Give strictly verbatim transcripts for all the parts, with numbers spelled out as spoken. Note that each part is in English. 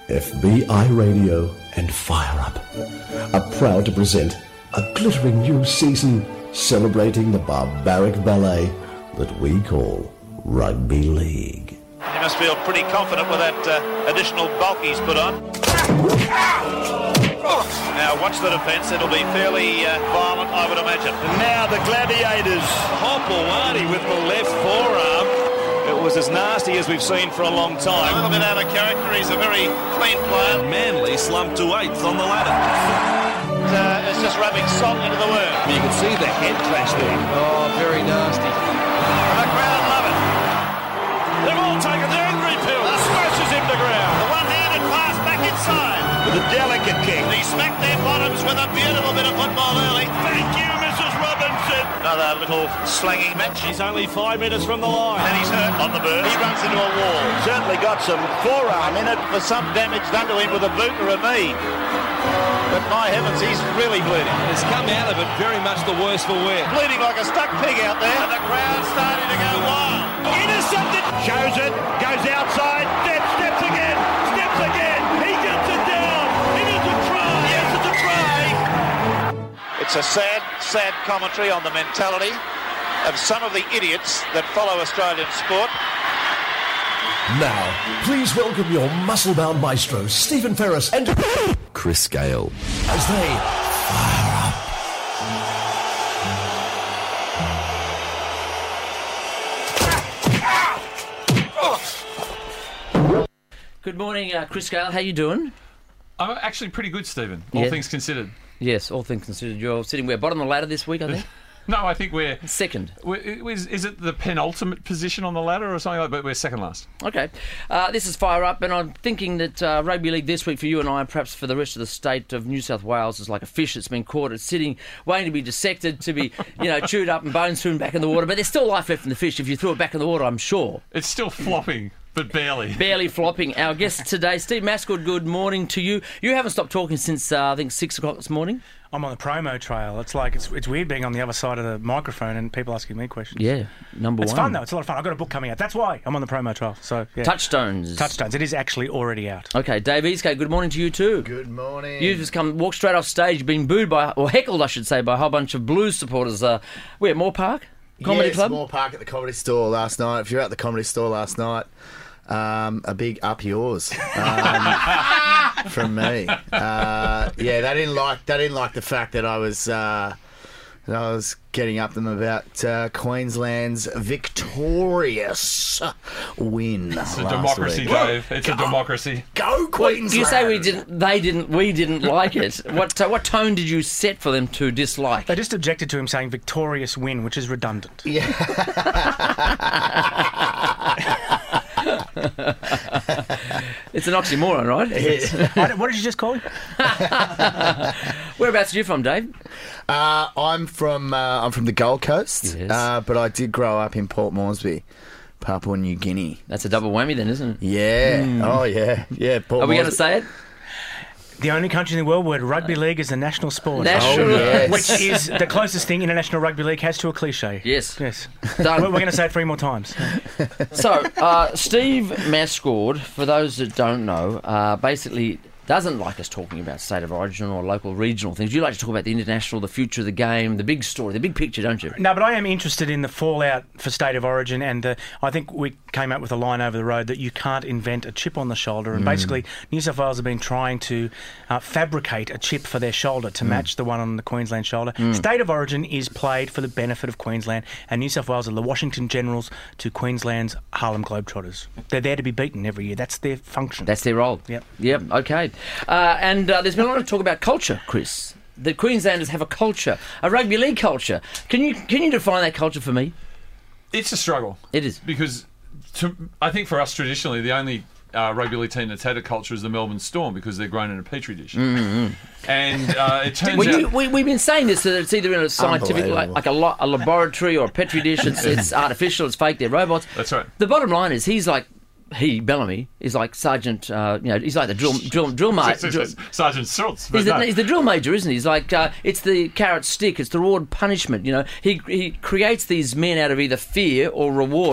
F B I Radio and Fire Up are proud to present a glittering new season celebrating the barbaric ballet that we call Rugby League. He must feel pretty confident with that uh, additional bulk he's put on. Now watch the defence, it'll be fairly uh, violent, I would imagine. And now the Gladiators. Hopewadi with the left forearm. It was as nasty as we've seen for a long time. A little bit out of character, he's a very clean player. Manly slumped to eighth on the ladder. Uh, it's just rubbing salt into the wound. You can see the head clash there. Oh, very nasty. And the crowd love it. They've all taken the angry pill. Smashes him to ground. The one-handed pass back inside. With a delicate kick. He smacked their bottoms with a beautiful bit of football early. Thank you, Missus Robinson. Another little slanging match. He's only five metres from the line. And he's hurt on the bird. He runs into a wall. Certainly got some forearm in it For some damage done to him with a boot or a knee. But my heavens, he's really bleeding. Has come out of it very much the worse for wear. Bleeding like a stuck pig out there. And the crowd's starting to go wild. intercepted. Shows it. Goes outside. Steps. Steps again. Steps again. He gets it down. It is a try. Yes, it's a try. It's a sad, sad commentary on the mentality of some of the idiots that follow Australian sport. Now, please welcome your muscle-bound maestros, Stephen Ferris and Chris Gale, as they fire up. Good morning, uh, Chris Gale. How you doing? I'm actually pretty good, Stephen, all Yeah. things considered. Yes, all things considered. You're sitting where? Bottom of the ladder this week, I think? No, I think we're... Second. we're is, is it the penultimate position on the ladder or something like that? But we're second last. Okay. Uh, this is Fire Up, and I'm thinking that uh, Rugby League this week for you and I, and perhaps for the rest of the state of New South Wales, is like a fish that's been caught. It's sitting, waiting to be dissected, to be, you know, chewed up and bones thrown back in the water. But there's still life left in the fish if you threw it back in the water, I'm sure. It's still flopping, but barely. Barely flopping. Our guest today, Steve Mascord, good morning to you. You haven't stopped talking since, uh, I think, six o'clock this morning? I'm on the promo trail. It's like it's it's weird being on the other side of the microphone and people asking me questions. Yeah, number it's one. It's fun though. It's a lot of fun. I've got a book coming out. That's why I'm on the promo trail. So yeah. Touchstones. Touchstones. It is actually already out. Okay, Dave Eastgate, good morning to you too. Good morning. You've just come, walked straight off stage, been booed by, or heckled, I should say, by a whole bunch of Blues supporters. Uh, we're at Moore Park Comedy yes, Club. Moore Park at the Comedy Store last night. If you're at the Comedy Store last night, um, a big up yours um, from me. Uh, yeah, they didn't like they didn't like the fact that I was uh, that I was getting up them about uh, Queensland's victorious win. It's a last democracy, week. Dave. It's Go, a democracy. Go Queensland! You say we didn't, they didn't, we didn't like it. What uh, what tone did you set for them to dislike? They just objected to him saying victorious win, which is redundant. Yeah. It's an oxymoron, right? I don't- what did you just call him? Whereabouts are you from, Dave? Uh, I'm from uh, I'm from the Gold Coast, Yes. uh, but I did grow up in Port Moresby, Papua New Guinea. That's a double whammy then, isn't it? Yeah. Oh yeah. Yeah. Port Are we going to Moresby. say it? The only country in the world where rugby league is the national sport. National- Oh, yes. Which is the closest thing international rugby league has to a cliche. Yes. Yes. Done. We're going to say it three more times. So, uh, Steve Mascord, for those that don't know, uh, basically doesn't like us talking about state of origin or local regional things. You like to talk about the international, the future of the game, the big story, the big picture, don't you? No, but I am interested in the fallout for state of origin, and uh, I think we came up with a line over the road that you can't invent a chip on the shoulder, and mm. basically New South Wales have been trying to uh, fabricate a chip for their shoulder to mm. match the one on the Queensland shoulder. Mm. State of origin is played for the benefit of Queensland, and New South Wales are the Washington Generals to Queensland's Harlem Globetrotters. They're there to be beaten every year. That's their function. That's their role. Yep. Yep, okay. Uh, and uh, there's been a lot of talk about culture, Chris. The Queenslanders have a culture, a rugby league culture. Can you can you define that culture for me? It's a struggle. It is. Because to, I think for us traditionally, the only uh, rugby league team that's had a culture is the Melbourne Storm because they're grown in a petri dish. Mm-hmm. And uh, it turns well, out... you, we, we've been saying this, that it's either in a scientific, like, Unbelievable. like a, lo- a laboratory or a petri dish. It's, it's artificial, it's fake, they're robots. That's right. The bottom line is he's like, he, Bellamy, is like Sergeant, uh, you know, he's like the drill drill drill major. Sergeant Schultz. But He's the, no. he's the drill major, isn't he? He's like, uh, it's the carrot stick, it's the reward punishment, you know. He he creates these men out of either fear or reward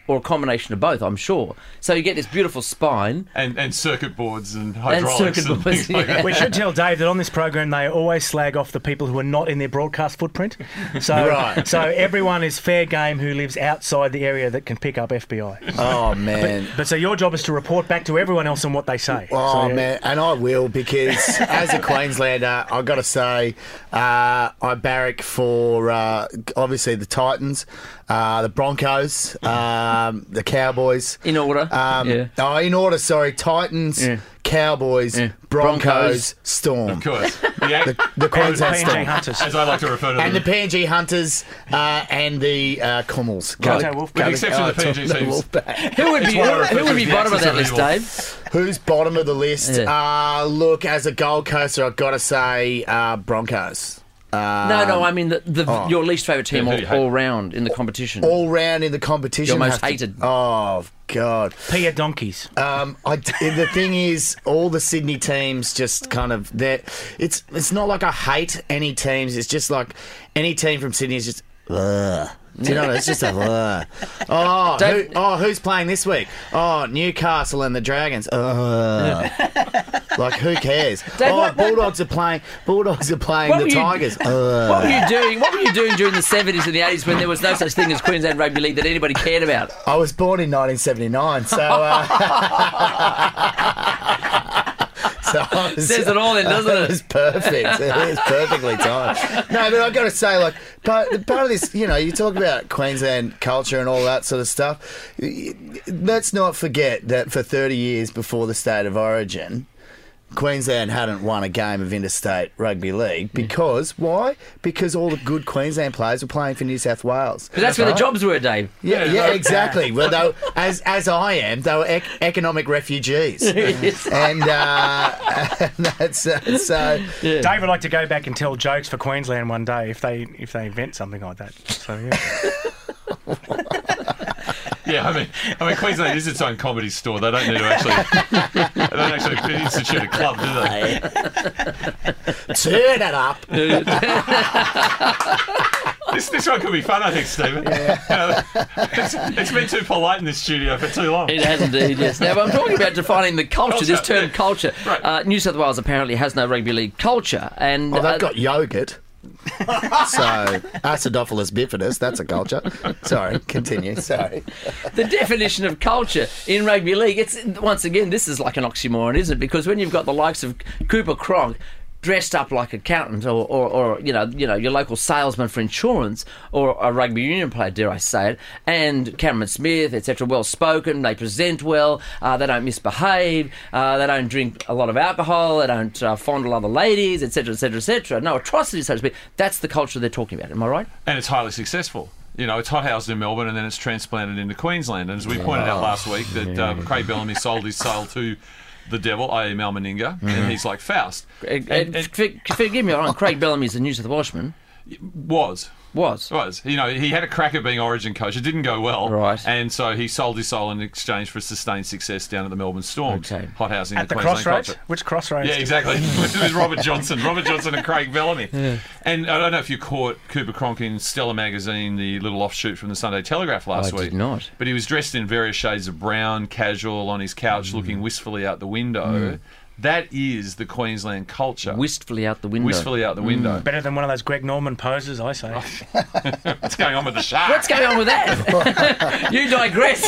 or a combination of both, I'm sure. So you get this beautiful spine. And, and circuit boards and hydraulics and, circuit and boards, things like yeah. that. We should tell Dave that on this program they always slag off the people who are not in their broadcast footprint. So, Right. so everyone is fair game who lives outside the area that can pick up F B I. Oh, man. But so your job is to report back to everyone else on what they say. Oh, So, yeah. man, and I will, because as a Queenslander, I've got to say, uh, I barrack for uh, obviously the Titans, uh, the Broncos, um, the Cowboys. In order. Um, Yeah. Oh, in order, sorry. Titans, Yeah. Cowboys, Yeah. Broncos, Broncos. Storm. Of course. The, The Queensland P and G Storm. Hunters. as I like to refer to And the them. P N G Hunters uh, and the uh, Cummels. Go, Go- Wolf. With the go- exception of the P N G oh, teams. Wolfpack. Who would It's be what I who, refer who to would as be the bottom of axis that of list, evil. Dave? Who's bottom of the list? Yeah. Uh, look, as a Gold Coaster, I've got to say uh, Broncos. Uh, No, no, I mean the, the oh. your least favourite team Yeah, who all, do you hate? all round in the competition. all round in the competition. Your most have to- hated. Oh, God. Pia Donkeys. Um, I, the thing is, all the Sydney teams just kind of they're- it's it's not like I hate any teams. It's just like any team from Sydney is just. Ugh. Do you know what I mean? It's just a. Ugh. Oh, who, Dave- oh, who's playing this week? Oh, Newcastle and the Dragons. Ugh. Like, who cares? Dave, oh, what- what- Bulldogs are playing. Bulldogs are playing What the were you- Tigers. Ugh. What were you doing? What were you doing during the seventies and the eighties when there was no such thing as Queensland Rugby League that anybody cared about? I was born in nineteen seventy-nine, so. Uh, so I was, Says it all then, doesn't it? It was perfect. It was perfectly timed. No, but I've got to say, like, part, part of this, you know, you talk about Queensland culture and all that sort of stuff. Let's not forget that for thirty years before the State of Origin, Queensland hadn't won a game of interstate rugby league because why? Because all the good Queensland players were playing for New South Wales. Because that's where the Right? jobs were, Dave. Yeah, Yeah, yeah, right. exactly. Well, they were, as as I am, they were ec- economic refugees, and, uh, and that's uh, so. Dave would like to go back and tell jokes for Queensland one day if they if they invent something like that. So yeah. Yeah, I mean, I mean, Queensland is its own comedy store. They don't need to actually, they don't actually institute a club, do they? Turn it up. This, this one could be fun, I think, Stephen. Yeah. it's, it's been too polite in this studio for too long. It has indeed, yes. Now, I'm talking about defining the culture, this Culture, term yeah. culture. Right. Uh, New South Wales apparently has no rugby league culture. And Oh, they've uh, got yogurt. So, Acidophilus bifidus, that's a culture. Sorry, continue. Sorry. the definition of culture in rugby league, it's once again, this is like an oxymoron, isn't it? Because when you've got the likes of Cooper Cronk dressed up like accountant or, or, or you know, you know, your local salesman for insurance or a rugby union player, dare I say it, and Cameron Smith, et cetera, well spoken, they present well, uh, they don't misbehave, uh, they don't drink a lot of alcohol, they don't uh, fondle other ladies, et cetera, et cetera, et cetera. No atrocities, so to speak. That's the culture they're talking about. Am I right? And it's highly successful. You know, it's hothoused in Melbourne and then it's transplanted into Queensland. And as we pointed out last week, that uh, Craig Bellamy sold his soul to the devil, that is. Mal Meninga, and he's like Faust. And, And- and- for- forgive me, I'm Craig Bellamy's a New South Welshman. Was. Was. Was. You know, he had a crack at being Origin coach. It didn't go well. Right. And so he sold his soul in exchange for sustained success down at the Melbourne Storm. Okay. Hothousing At the the Queensland crossroads? culture. Which crossroads? Yeah, exactly. With, with Robert Johnson. Robert Johnson and Craig Bellamy. Yeah. And I don't know if you caught Cooper Cronk in Stella magazine, the little offshoot from the Sunday Telegraph last I week. did not. But he was dressed in various shades of brown, casual, on his couch, looking wistfully out the window. That is the Queensland culture. Wistfully out the window. Wistfully out the window. Better than one of those Greg Norman poses, I say. What's going on with the shark? What's going on with that? You digress.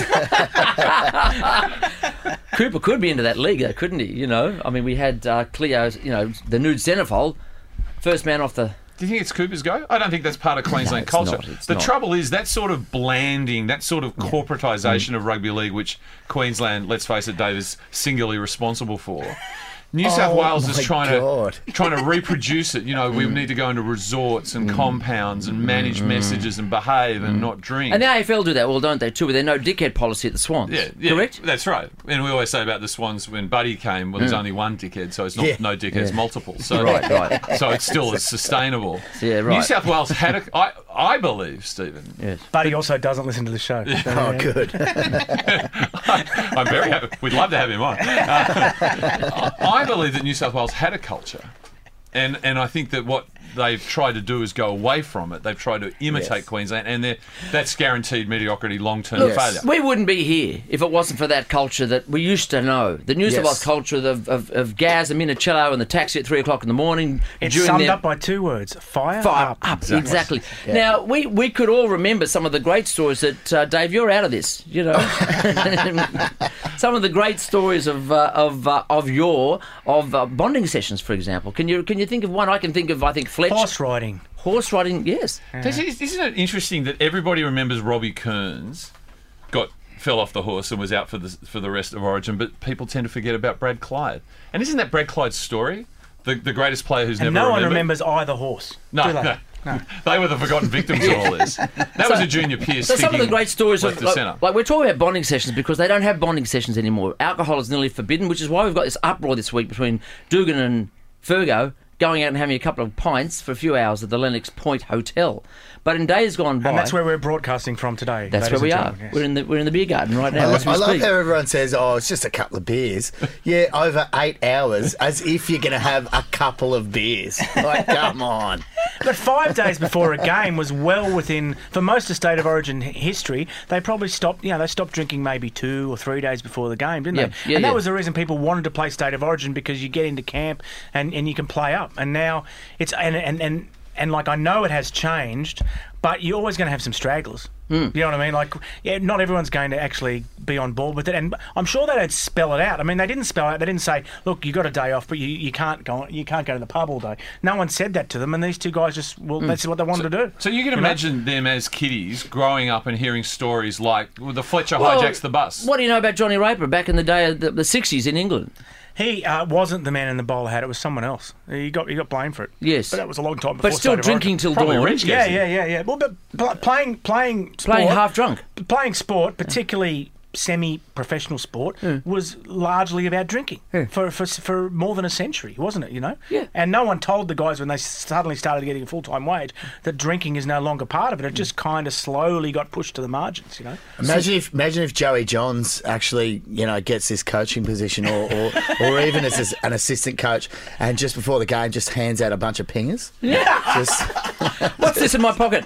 Cooper could be into that league, though, couldn't he? You know, I mean, we had uh, Cleo, you know, the nude centrefold, first man off the. Do you think it's Cooper's go? I don't think that's part of Queensland it's culture. not, it's the not. trouble is that sort of blanding, that sort of corporatisation of rugby league, which Queensland, let's face it, Dave, is singularly responsible for. New South Oh, Wales is my trying God. to trying to reproduce it. You know, we need to go into resorts and compounds and manage messages and behave and not drink. And the A F L do that, well, don't they, too, with their no dickhead policy at the Swans? Yeah, yeah, Correct? That's right. And we always say about the Swans when Buddy came, well, there's only one dickhead, so it's not Yeah. no dickheads, multiple. So, Right, right. So it's still it's sustainable. Yeah, right. New South Wales had a, I, I believe, Stephen. Yes. But he also doesn't listen to the show. So, Oh, yeah. good. I'm very happy. We'd love to have him on. Uh, I believe that New South Wales had a culture, and and I think that what they've tried to do is go away from it. They've tried to imitate Yes. Queensland, and they're- that's guaranteed mediocrity, long-term Look, failure. We wouldn't be here if it wasn't for that culture that we used to know. The New South Yes. Wales culture of, of, of Gaz and Minicello and the taxi at three o'clock in the morning. It's during summed their- up by two words: fire, Fire up. up, exactly. Now, we, we could all remember some of the great stories that, uh, Dave, you're out of this, you know. Some of the great stories of uh, of uh, of your, of uh, bonding sessions, for example. Can you can you think of one? I can think of, I think, Fletch. Horse riding. Horse riding, yes. This is- Isn't it interesting that everybody remembers Robbie Kearns got fell off the horse and was out for the for the rest of Origin, but people tend to forget about Brad Clyde. And isn't that Brad Clyde's story? The the greatest player who's And never no one remembered? remembers either horse. No, do they? no. They were the forgotten victims of all this. That was a junior Pierce. So some of the thinking great stories left of to like, centre. like we're talking about bonding sessions because they don't have bonding sessions anymore. Alcohol is nearly forbidden, which is why we've got this uproar this week between Dugan and Fergo going out and having a couple of pints for a few hours at the Lennox Point Hotel. But in days gone by, And that's where we're broadcasting from today. that's where ladies we and are. gentlemen, yes. We're in the we're in the beer garden right now. I, as we I love speak. how everyone says, "Oh, it's just a couple of beers." Yeah, over eight hours, as if you're going to have a couple of beers. Like, come on. But five days before a game was well within, for most of State of Origin h- history, they probably stopped, you know, they stopped drinking maybe two or three days before the game, didn't Yeah, they? yeah, and that yeah. was the reason people wanted to play State of Origin, because you get into camp and, and you can play up. And now it's, and, and, and, and like, I know it has changed, but you're always going to have some stragglers. Hmm. You know what I mean? Like, yeah, not everyone's going to actually be on board with it, and I'm sure they don't spell it out. I mean, they didn't spell it out. They didn't say, "Look, you got a day off, but you, you can't go you can't go to the pub all day." No one said that to them, and these two guys just well, Hmm. that's what they wanted to do. So you can know? imagine them as kiddies growing up and hearing stories like well, the Fletcher Well, hijacks the bus. What do you know about Johnny Raper back in the day of the, the sixties in England? He uh, wasn't the man in the bowler hat; it was someone else. He got he got blamed for it. Yes. but that was a long time before. But still State of drinking Origin. till Probably dawn. Rich Yeah, gets yeah, it. yeah, yeah. Well, but pl- playing playing sport, Playing half drunk. playing sport, particularly semi-professional sport, was largely about drinking for, for for more than a century, wasn't it? You know. Yeah. And no one told the guys when they suddenly started getting a full-time wage that drinking is no longer part of it. It just kind of slowly got pushed to the margins. You know. Imagine if imagine if Joey Johns actually, you know, gets this coaching position, or or, or even as as an assistant coach, and just before the game, just hands out a bunch of pingers. Yeah. Just What's this in my pocket?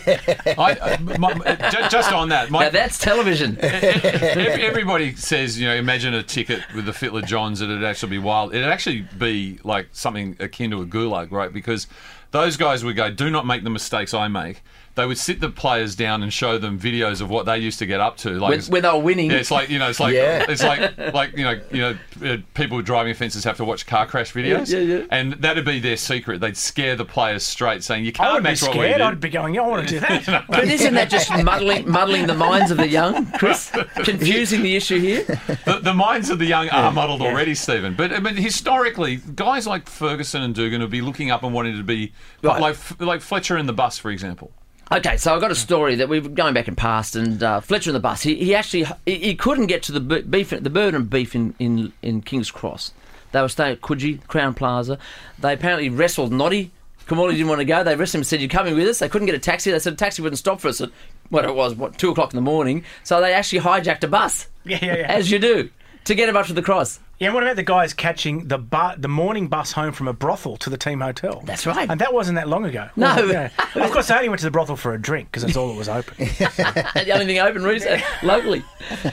I, uh, my, uh, ju- just on that, my, Now that's television. Every- Everybody says, you know, imagine a ticket with the Fitler Johns, that it'd actually be wild. It'd actually be like something akin to a gulag, right? Because those guys would go, do not make the mistakes I make. They would sit the players down and show them videos of what they used to get up to. Like When, when they were winning. yeah, it's like you know, it's like Yeah. it's like like you know, you know, uh, people with driving offences have to watch car crash videos, Yeah, yeah, yeah. and that'd be their secret. They'd scare the players straight, saying you I can't would be match what we scared. did. I'd be going, yeah, I want to do that. But isn't that just muddling, muddling the minds of the young, Chris? Confusing the issue here? The, the minds of the young are muddled already, Stephen. But I mean, historically, guys like Ferguson and Dugan would be looking up and wanting to be Right. like like Fletcher in the bus, for example. Okay, so I've got a story that we've going back in past, and uh, Fletcher in the bus. He, he actually he, he couldn't get to the be- beef, the Burnham beef in, in, in King's Cross. They were staying at Coogee, Crown Plaza. They apparently wrestled Noddy. Kamali didn't want to go. They wrestled him and said, "You're coming with us." They couldn't get a taxi. They said a taxi wouldn't stop for us at what it was, what two o'clock in the morning. So they actually hijacked a bus, Yeah, yeah, yeah. as you do, to get him up to the cross. Yeah, and what about the guys catching the bu- the morning bus home from a brothel to the team hotel? That's right. And that wasn't that long ago. No. was it? Yeah. Of course, they only went to the brothel for a drink because that's all that was open. The only thing open recently, locally.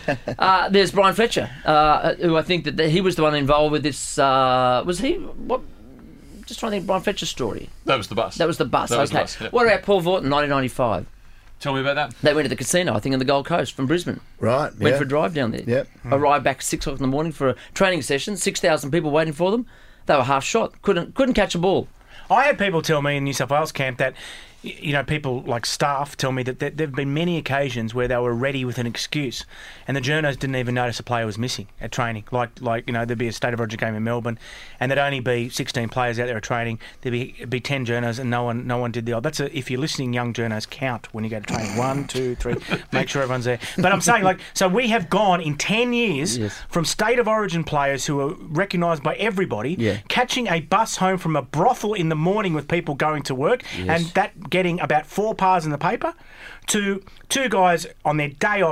Uh, there's Brian Fletcher, uh, who I think that that he was the one involved with this. Uh, was he? What? Just trying to think. Brian Fletcher's story. That was the bus. That was the bus. That was the okay. bus, yeah. What about Paul Vorton, nineteen ninety-five? Tell me about that. They went to the casino, I think, in the Gold Coast from Brisbane. right. Went yeah. for a drive down there. Yep. Arrived back at six o'clock in the morning for a training session. Six thousand people waiting for them. They were half shot. Couldn't couldn't catch a ball. I had people tell me in New South Wales camp that, y- you know, people like staff tell me that there have been many occasions where they were ready with an excuse, and the journos didn't even notice a player was missing at training. Like, like you know, there'd be a State of Origin game in Melbourne, and there'd only be sixteen players out there at training. There'd be be ten journos, and no one no one did the. That's a, if you're listening, young journos, count when you go to training. One, two, three. Make sure everyone's there. But I'm saying, like, so we have gone in ten years Yes. from State of Origin players who are recognised by everybody, Yeah. catching a bus home from a brothel in the morning with people going to work, and that getting about four pars in the paper, to two guys on their day off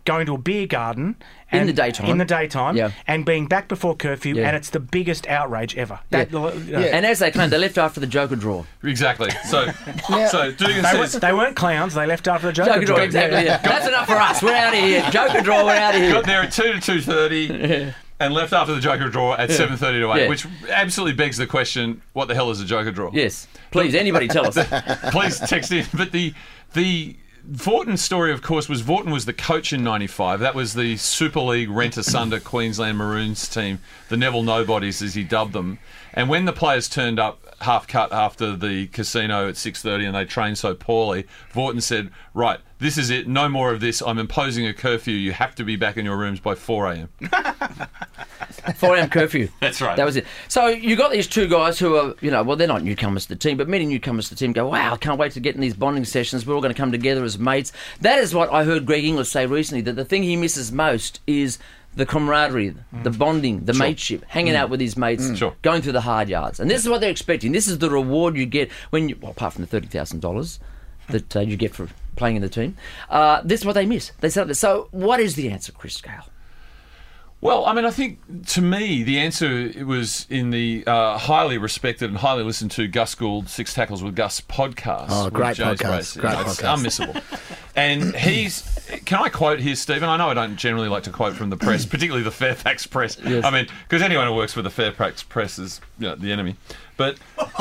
going to a beer garden In and- the daytime. in the daytime, Yeah. and being back before curfew, Yeah. and it's the biggest outrage ever. That, Yeah. uh, And as they claimed, they left after the Joker draw. Exactly. So, so Dugan They, says were, they weren't clowns. They left after the Joker, Joker draw, exactly. Yeah. That's enough for us. We're out of here. Joker draw, we're out of here. got there at two to two thirty. And left after the Joker draw at seven thirty to eight, Yeah. which absolutely begs the question: what the hell is a Joker draw? Yes. Please, anybody tell us. Please text in. But the the Vorton story, of course, was Vorton was the coach in ninety-five. That was the Super League rent-asunder Queensland Maroons team, the Neville Nobodies, as he dubbed them. And when the players turned up half cut after the casino at six thirty and they trained so poorly, Vorton said, right, this is it, no more of this. I'm imposing a curfew. You have to be back in your rooms by four a.m. four a.m. curfew. That's right. That was it. So you got these two guys who are, you know, well, they're not newcomers to the team, but many newcomers to the team go, wow, I can't wait to get in these bonding sessions. We're all going to come together as mates. That is what I heard Greg Inglis say recently, that the thing he misses most is the camaraderie, mm. the bonding, the Sure. mateship, hanging Mm. out with his mates, Mm. Sure. going through the hard yards. And this is what they're expecting. This is the reward you get when you, well, apart from the thirty thousand dollars that uh, you get for playing in the team, uh, this is what they miss. They said, so what is the answer, Chris Gale? Well, I mean, I think to me the answer was in the uh, highly respected and highly listened to Gus Gould Six Tackles with Gus podcast. Oh, great with James podcast. Brace. Great You know, it's podcast. unmissable. And he's. Can I quote here, Stephen? I know I don't generally like to quote from the press, particularly the Fairfax press. Yes. I mean, because anyone who works for the Fairfax press is, you know, the enemy. But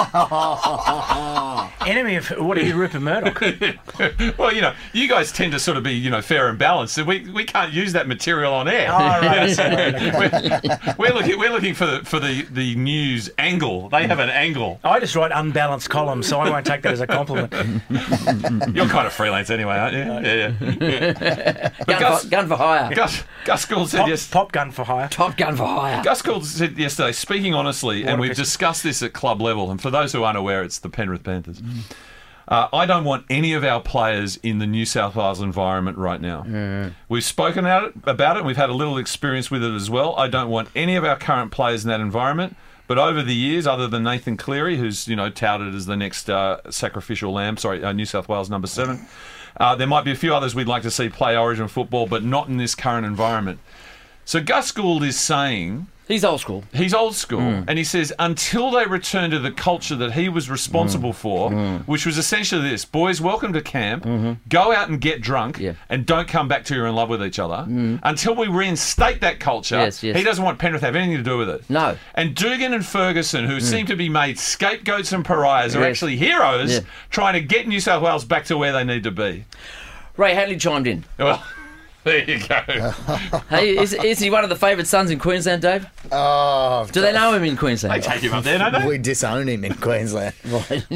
Enemy of what are you, Rupert Murdoch? well, you know, you guys tend to sort of be, you know, fair and balanced. And we we can't use that material on air. Oh, right. Sorry, okay. we're, we're looking we're looking for the for the, the news angle. They have an angle. I just write unbalanced columns, so I won't take that as a compliment. You're kind of freelance anyway, aren't you? Yeah, yeah. But Gun, Gus, for, gun for hire. Gus, Gus Gould said Pop, yes. pop gun for hire. Top gun for hire. Gus Gould said yesterday, speaking honestly, What and a we've piece. discussed this at club level, and for those who aren't aware, it's the Penrith Panthers. Uh, I don't want any of our players in the New South Wales environment right now. We've spoken about it, about it, and we've had a little experience with it as well. I don't want any of our current players in that environment. But over the years, other than Nathan Cleary, who's, you know, touted as the next uh, sacrificial lamb, sorry, uh, New South Wales number seven, uh, there might be a few others we'd like to see play Origin football, but not in this current environment. So Gus Gould is saying... He's old school. He's old school. Mm. And he says, until they return to the culture that he was responsible Mm. for, Mm. which was essentially this, boys, welcome to camp, Mm-hmm. go out and get drunk, Yeah. and don't come back till you're in love with each other. Mm. Until we reinstate that culture, Yes, yes. he doesn't want Penrith to have anything to do with it. No. And Dugan and Ferguson, who seem to be made scapegoats and pariahs, are Yes. actually heroes Yeah. trying to get New South Wales back to where they need to be. Ray Hadley chimed in. Well, there you go. Hey, is, is he one of the favoured sons in Queensland, Dave? Oh, Do they know him in They Queensland? take him up there, don't they? we disown him in Queensland. Right.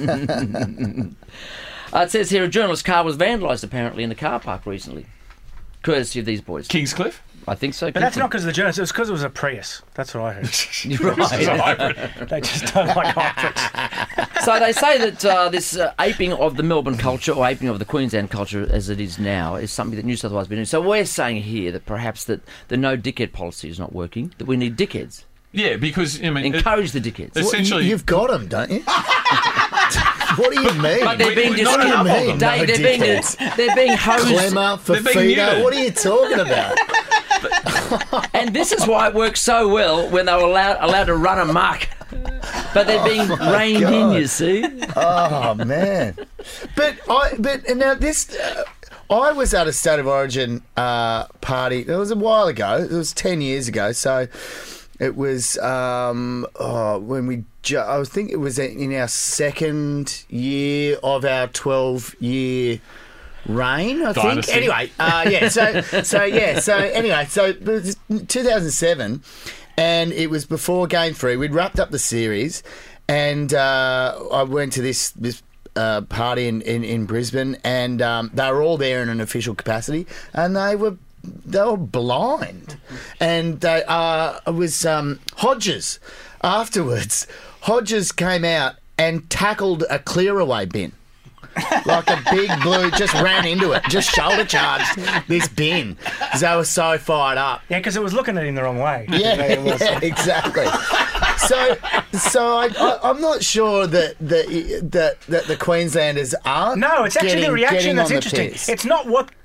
uh, it says here a journalist's car was vandalised apparently in a car park recently, courtesy of these boys. Kingscliff? I think so. But that's not because of the journalists. It was because it was a Prius. That's what I heard. Right. They just don't like hybrids. So they say that uh, this uh, aping of the Melbourne culture, or aping of the Queensland culture as it is now, is something that New South Wales has been doing. So we're saying here that perhaps that the no dickhead policy is not working, that we need dickheads. Yeah, because, I mean... it- Encourage the dickheads. It's- Essentially- you, you've got them, don't you? What do you mean? But they're being we- not enough of discovered. them. Dave, No they're, being, dickheads. they're being hosed. Clemmer, They're being Fafita, neutered. what are you talking about? And this is why it works so well when they were allowed, allowed to run amok. But they're being reined in, God. you see. Oh man! But I but and now this. Uh, I was at a State of Origin uh, party. It was a while ago. It was ten years ago. So it was um, oh, when we. Ju- I think it was in our second year of our twelve-year reign. I Dynasty. think. Anyway, uh, yeah. So so yeah. So anyway, so it was two thousand seven. And it was before Game Three. We'd wrapped up the series, and uh, I went to this this uh, party in, in, in Brisbane, and um, they were all there in an official capacity, and they were they were blind, and they uh, it was um, Hodges. Afterwards, Hodges came out and tackled a clear away bin. Like a big blue, just ran into it, just shoulder charged this bin because they were so fired up. Yeah, because it was looking at him the wrong way. Yeah, It was. yeah, exactly. So, so I, I, I'm not sure that that that, that the Queenslanders aren't. No, it's actually getting, the reaction getting that's on the interesting. piss. It's not what the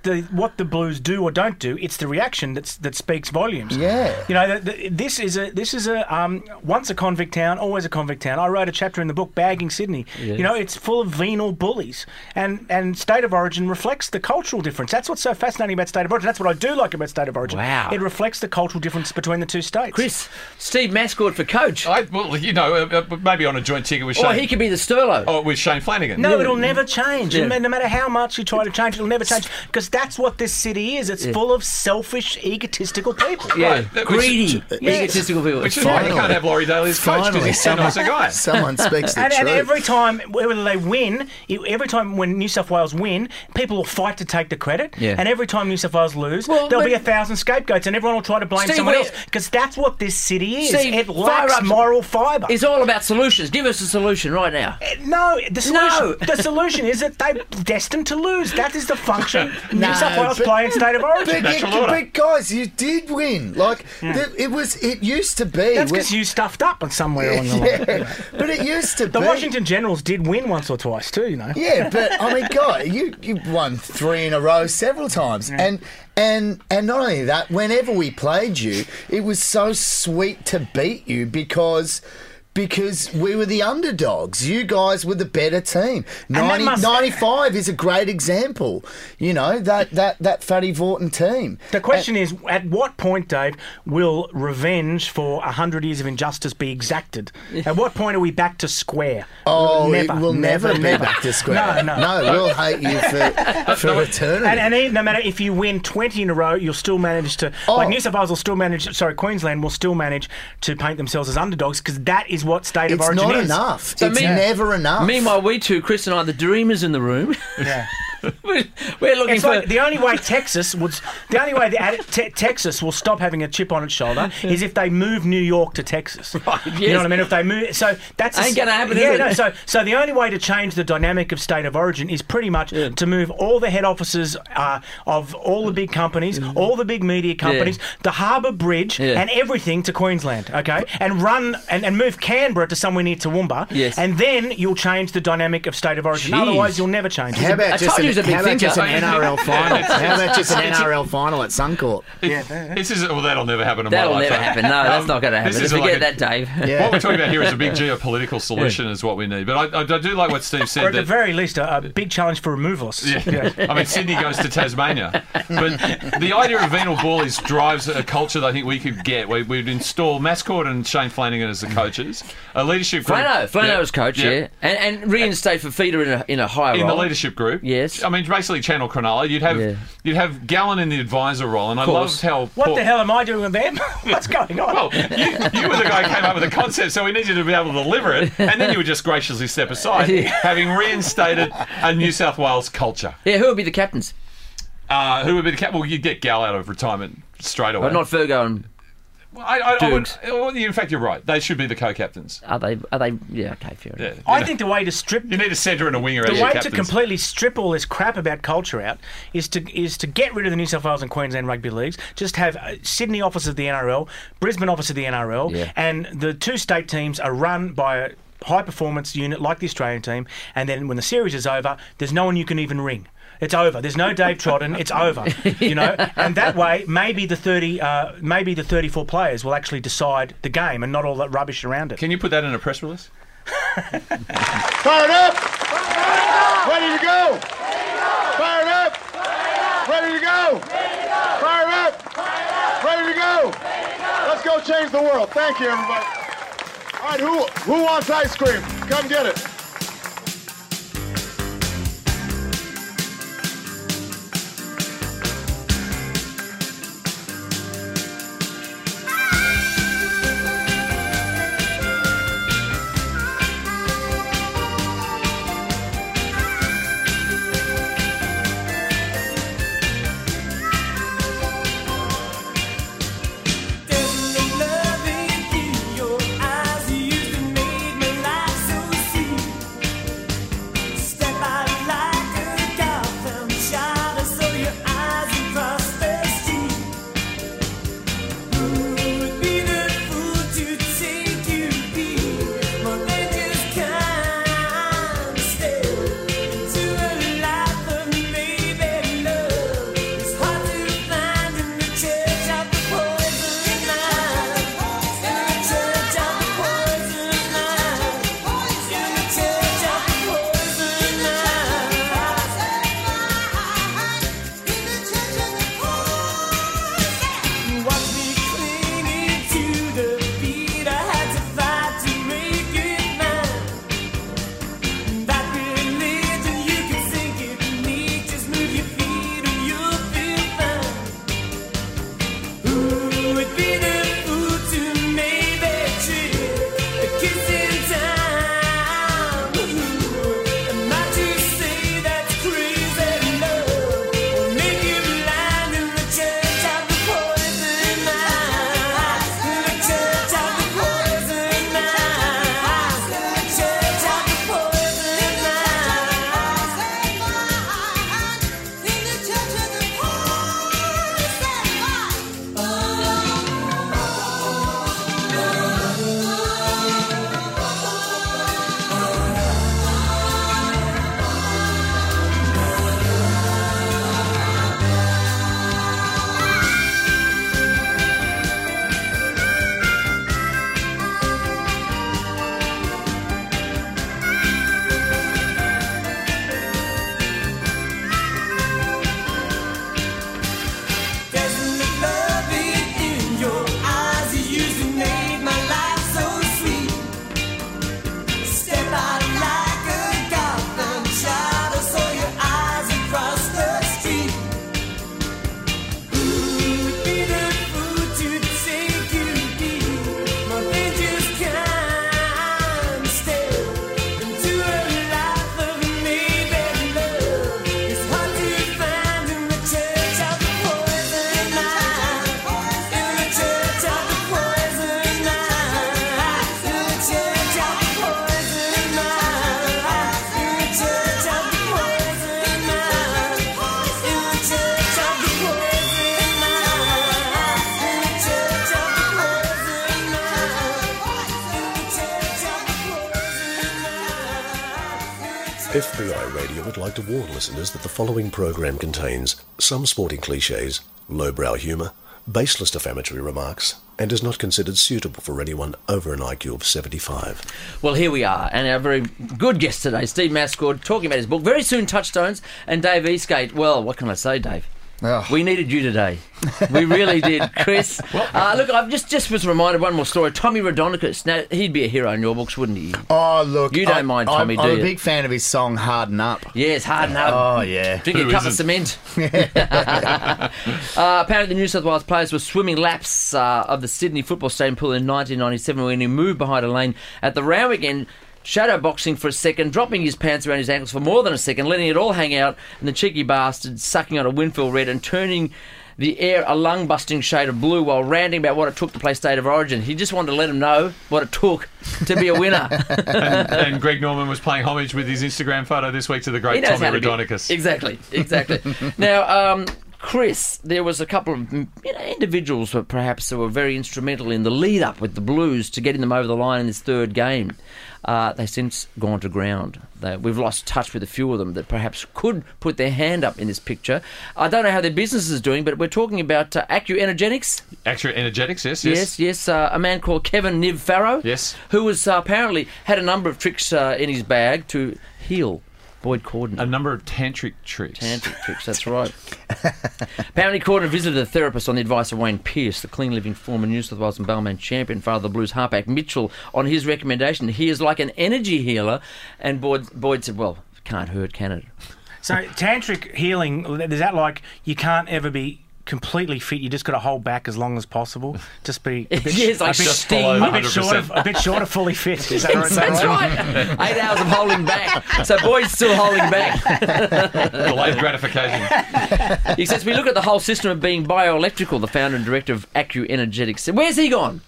the what the Blues do or don't do. It's the reaction that's that speaks volumes. Yeah. You know, the, the, this is a this is a um, once a convict town, always a convict town. I wrote a chapter in the book, Bagging Sydney. Yes. You know, it's full of venal bullies, and and State of Origin reflects the cultural difference. That's what's so fascinating about State of Origin. That's what I do like about State of Origin. Wow. It reflects the cultural difference between the two states. Chris, Steve Mascord for coach. I, well, you know, uh, uh, maybe on a joint ticket with Shane. Or he could be the Sterlo. Oh, with Shane Flanagan. No, it'll never change. Yeah. No matter how much you try to change, it'll never change. Because that's what this city is. It's Yeah. full of selfish, egotistical people. Yeah, Right, that- which- greedy, Yes. egotistical people. Which is why you can't have Laurie Daly as coach because Finally, he's so nice a guy. someone speaks the And, truth. and every time, whether they win, every time when New South Wales win, people will fight to take the credit. Yeah. And every time New South Wales lose, Well, there'll but- be a thousand scapegoats, and everyone will try to blame Steve, someone we- else. Because that's what this city is. Steve, it fire lacks up- moral fibre. It's all about solutions. Give us a solution right now. No, the solution. No. The solution is that they're destined to lose. That is the function No, New South Wales but- play in State of Origin. But, Natural you, order. but guys, you did win. Like the, it was, it used to be. That's when- because you stuffed up on somewhere along the line. yeah, but it used to The be. Washington Generals did win once or twice too, you know. Yeah, but I mean, God, you you won three in a row several times, and and and not only that, whenever we played you, it was so sweet to beat you because. Because we were the underdogs. You guys were the better team. that ninety, must- ninety-five is a great example. You know, that, that, that Fatty Vorton team. The question is, at what point, Dave, will revenge for a hundred years of injustice be exacted? At what point are we back to square? Oh, never, it will never, be never. back to square. No, no. No, we'll hate you for, for eternity. And, and even, no matter if you win twenty in a row, you'll still manage to. Oh. Like New South Wales will still manage. Sorry, Queensland will still manage to paint themselves as underdogs because that is what State of it's Origin not is. enough. So it's me- never enough. Meanwhile, we two, Chris and I, the dreamers in the room, Yeah. we're, we're looking It's for. like the only way Texas would, the only way that te- Texas will stop having a chip on its shoulder is if they move New York to Texas. Right, You yes. know what I mean? If they move, so that's Ain't gonna happen, Yeah, is it? no. So, so the only way to change the dynamic of State of Origin is pretty much to move all the head offices uh, of all the big companies, all the big media companies, the Harbour Bridge, Yeah. and everything to Queensland. Okay, and run and, and move Canberra to somewhere near Toowoomba. Yes. and then you'll change the dynamic of State of Origin. Jeez. Otherwise, you'll never change it. How about I just told you an, he was a big how about just an thinker. N R L final? How about just an N R L final at Suncorp? This is well, that'll never happen in That'll my never lifetime. happen. No, that's Um, not going to happen. this is Forget like a- that, Dave. Yeah. What we're talking about here is a big geopolitical solution, is what we need. But I, I, I do like what Steve Or said. at the That, very least, a, a big challenge for removalists. yeah. I mean, Sydney goes to Tasmania. But the idea of venal bullies drives a culture that I think we could get. We, we'd install Mascord and Shane Flanagan as the coaches, a leadership group. Flano, Flano Yeah, was coach, yeah, and, and reinstate Fafita in a in a higher in role. the leadership group. Yes. I mean, basically Channel Cronulla. You'd have Yeah. you'd have Gallen in the advisor role, and I course. loved how. What Paul- the hell am I doing with them? What's going on? Well, you, you were the guy who came up with the concept, so we need you to be able to deliver it, and then you would just graciously step aside, Yeah. having reinstated a New South Wales culture. Yeah, who would be the captains? Uh, who would be the cap? Well, you'd get Gal out of retirement straight away. But not Fergo and Well, I, I, I would, Dukes. well, in fact, you're right. They should be the co-captains. are they? Are they? Yeah, okay, fair Yeah, enough. you I know. think the way to strip You need a centre and a winger out the of your way to captains. completely strip all this crap about culture out is to is to get rid of the New South Wales and Queensland rugby leagues. Just have uh, Sydney office of the N R L, Brisbane office of the N R L, Yeah. and the two state teams are run by a high performance unit like the Australian team. And then when the series is over, there's no one you can even ring. It's over. There's no Dave Trodden. It's over. You know, and that way, maybe the thirty, uh, maybe the thirty-four players will actually decide the game, and not all that rubbish around it. Can you put that in a press release? Fired up! Ready to go! Fired up! Ready to go! Fired up! Ready to go! Let's go change the world. Thank you, everybody. All right, who who wants ice cream? Come get it. There's no love in you, your eyes used to make my life so sweet. F B I Radio would like to warn listeners that the following program contains some sporting cliches, lowbrow humour, baseless defamatory remarks, and is not considered suitable for anyone over an I Q of seventy-five. Well, here we are, and our very good guest today, Steve Mascord, talking about his book, very soon Touchstones, and Dave Eastgate. Well, what can I say, Dave? Oh. We needed you today. We really did, Chris. Uh, look, I've just just was reminded one more story. Tommy Raudonikis. Now, he'd be a hero in your books, wouldn't he? Oh, look. You don't I, mind Tommy, I'm, do I'm you? a big fan of his song, Harden Up. Yes, harden up. Oh, yeah. Drink Who a cup of isn't? cement. uh, apparently, the New South Wales players were swimming laps uh, of the Sydney Football Stadium pool in nineteen ninety-seven when he moved behind a lane at the Rowwick end, shadow boxing for a second, dropping his pants around his ankles for more than a second, letting it all hang out, and the cheeky bastard sucking on a Winfield Red and turning the air a lung-busting shade of blue while ranting about what it took to play State of Origin. He just wanted to let him know what it took to be a winner. and, and Greg Norman was playing homage with his Instagram photo this week to the He great knows Tommy how to be- Raudonikis. Exactly, exactly. Now, um, Chris, there was a couple of you know, individuals that perhaps were very instrumental in the lead-up with the Blues to getting them over the line in this third game. Uh, they've since gone to ground. They, we've lost touch with a few of them that perhaps could put their hand up in this picture. I don't know how their business is doing, but we're talking about uh, Accu Energetics. Accu Energetics, yes, yes. Yes, yes. Uh, a man called Kevin Niv Farrow. Yes. Who was uh, apparently had a number of tricks uh, in his bag to heal Boyd Cordner. A number of tantric tricks. Tantric tricks, that's right. Apparently, Cordner visited a therapist on the advice of Wayne Pearce, the clean living former New South Wales and Balmain champion, father of the Blues halfback Mitchell. On his recommendation, he is like an energy healer. And Boyd, Boyd said, well, can't hurt, can it? So tantric healing, is that like you can't ever be completely fit? You just got to hold back as long as possible. Just be a bit, Yes, like a bit, Sting. a bit short of a bit short of fully fit. Is that right? That's right. Eight hours of holding back. So Boyd's still holding back. Delayed gratification. He says, we look at the whole system of being bioelectrical, the founder and director of Accu Energetics. Where's he gone?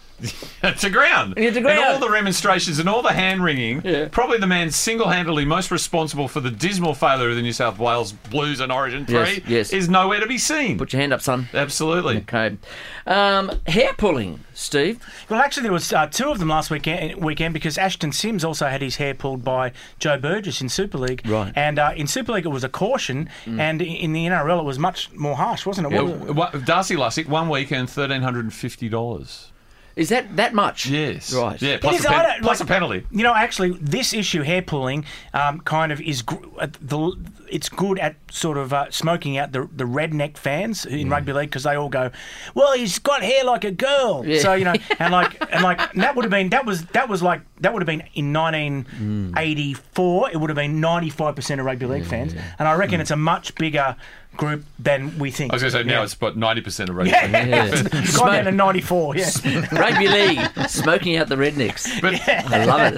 to ground. Yeah, to ground. And all the remonstrations and all the hand-wringing, Yeah. probably the man single-handedly most responsible for the dismal failure of the New South Wales Blues and Origin three Yes, yes. is nowhere to be seen. Put your hand up, son. Absolutely. Okay. Um, hair pulling, Steve. Well, actually, there was uh, two of them last weekend, weekend because Ashton Sims also had his hair pulled by Joe Burgess in Super League. Right. And uh, in Super League, it was a caution, and in the N R L, it was much more harsh, wasn't it? Yeah, What was it? what- Darcy Lussick, one week earned one thousand three hundred fifty dollars. Is that that much? Yes. Right. Yeah, It plus, is, a, I pen- don't- plus like- a penalty. You know, actually, this issue, hair pulling, um, kind of is gr- uh, the. It's good at sort of uh, smoking out the the redneck fans in Mm. rugby league because they all go, well, he's got hair like a girl. Yeah. So you know, and like and like and that would have been that was that was like that would have been in nineteen eighty-four. It would have been ninety-five percent of rugby league fans, and I reckon it's a much bigger group than we think. I was going to say, now Yeah. it's about ninety percent of rugby. Yeah, Yeah. it's gone down to ninety-four. Yeah. Rugby league, smoking out the rednecks. But I love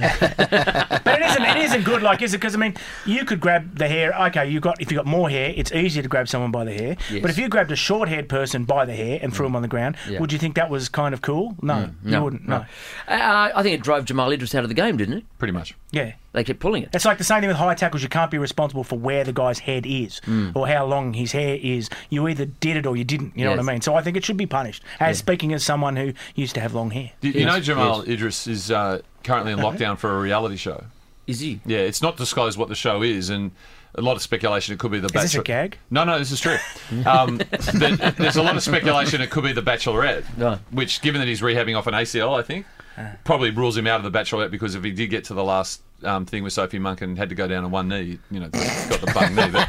it. But it isn't. It isn't good. Like, is it? Because I mean, you could grab the hair. Okay, you got if you got more hair, it's easier to grab someone by the hair. Yes. But if you grabbed a short-haired person by the hair and threw him on the ground, Yeah. would you think that was kind of cool? No, you No, wouldn't. No. Uh, I think it drove Jamal Idris out of the game, didn't it? pretty much. Yeah. They kept pulling it. It's like the same thing with high tackles. You can't be responsible for where the guy's head is or how long his hair is. You either did it or you didn't. You know Yes. what I mean? So I think it should be punished. As speaking as someone who used to have long hair. You, you Yes, know Jamal yes. Idris is uh, currently in lockdown for a reality show. Is he? Yeah, it's not disclosed what the show is, and a lot of speculation it could be the Bachelor. Is this a gag? No, no, this is true. Um, there- there's a lot of speculation it could be the Bachelorette, Right. which, given that he's rehabbing off an A C L, I think, probably rules him out of the Bachelorette, because if he did get to the last um, thing with Sophie Monk and had to go down on one knee, you know, he's got the bung knee. But,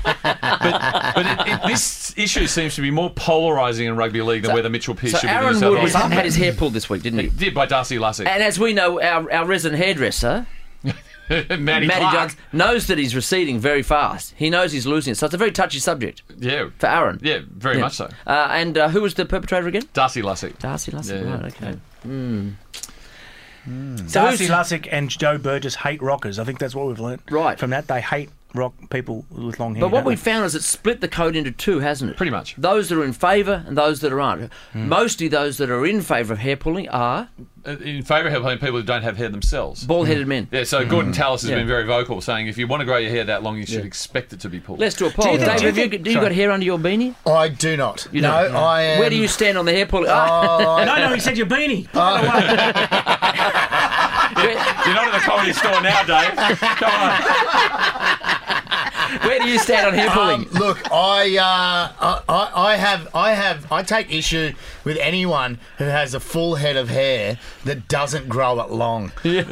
but, but it, it, this issue seems to be more polarising in rugby league than So- whether Mitchell Pearce So should be Aaron the New South Wood Wales was, halfback. had his hair pulled this week, didn't he? Did by Darcy Lussick. And as we know, our, our resident hairdresser, Matty Matty Clark. Jones, knows that he's receding very fast. He knows he's losing it. So it's a very touchy subject Yeah. for Aaron. Yeah, very Yeah. much so. Uh, and uh, who was the perpetrator again? Darcy Lussick. Darcy Lussick. Yeah, yeah. Right, okay. Hmm. Darcy who's- Lussick and Joe Burgess hate rockers. I think that's what we've learnt Right. from that. They hate rock people with long hair. But what don't we they? found is it split the code into two, hasn't it? Pretty much. Those that are in favour and those that aren't. Mostly those that are in favour of hair pulling are Uh, In favour of having people who don't have hair themselves. bald-headed men. Yeah, so Gordon Tallis has Yeah. been very vocal, saying if you want to grow your hair that long, you should Yeah. expect it to be pulled. Let's do a Do poll. you think- Dave, do you have you, think- do you sorry. got hair under your beanie? I do not. You no, don't? I am. Where do you stand on the hair pulling? Ah, Oh, No, no, he said your beanie. You're not at the comedy store now, Dave. Come on. Where do you stand on hair pulling? Um, look, I, uh, I, I have, I have, I take issue with anyone who has a full head of hair that doesn't grow it long. Yes.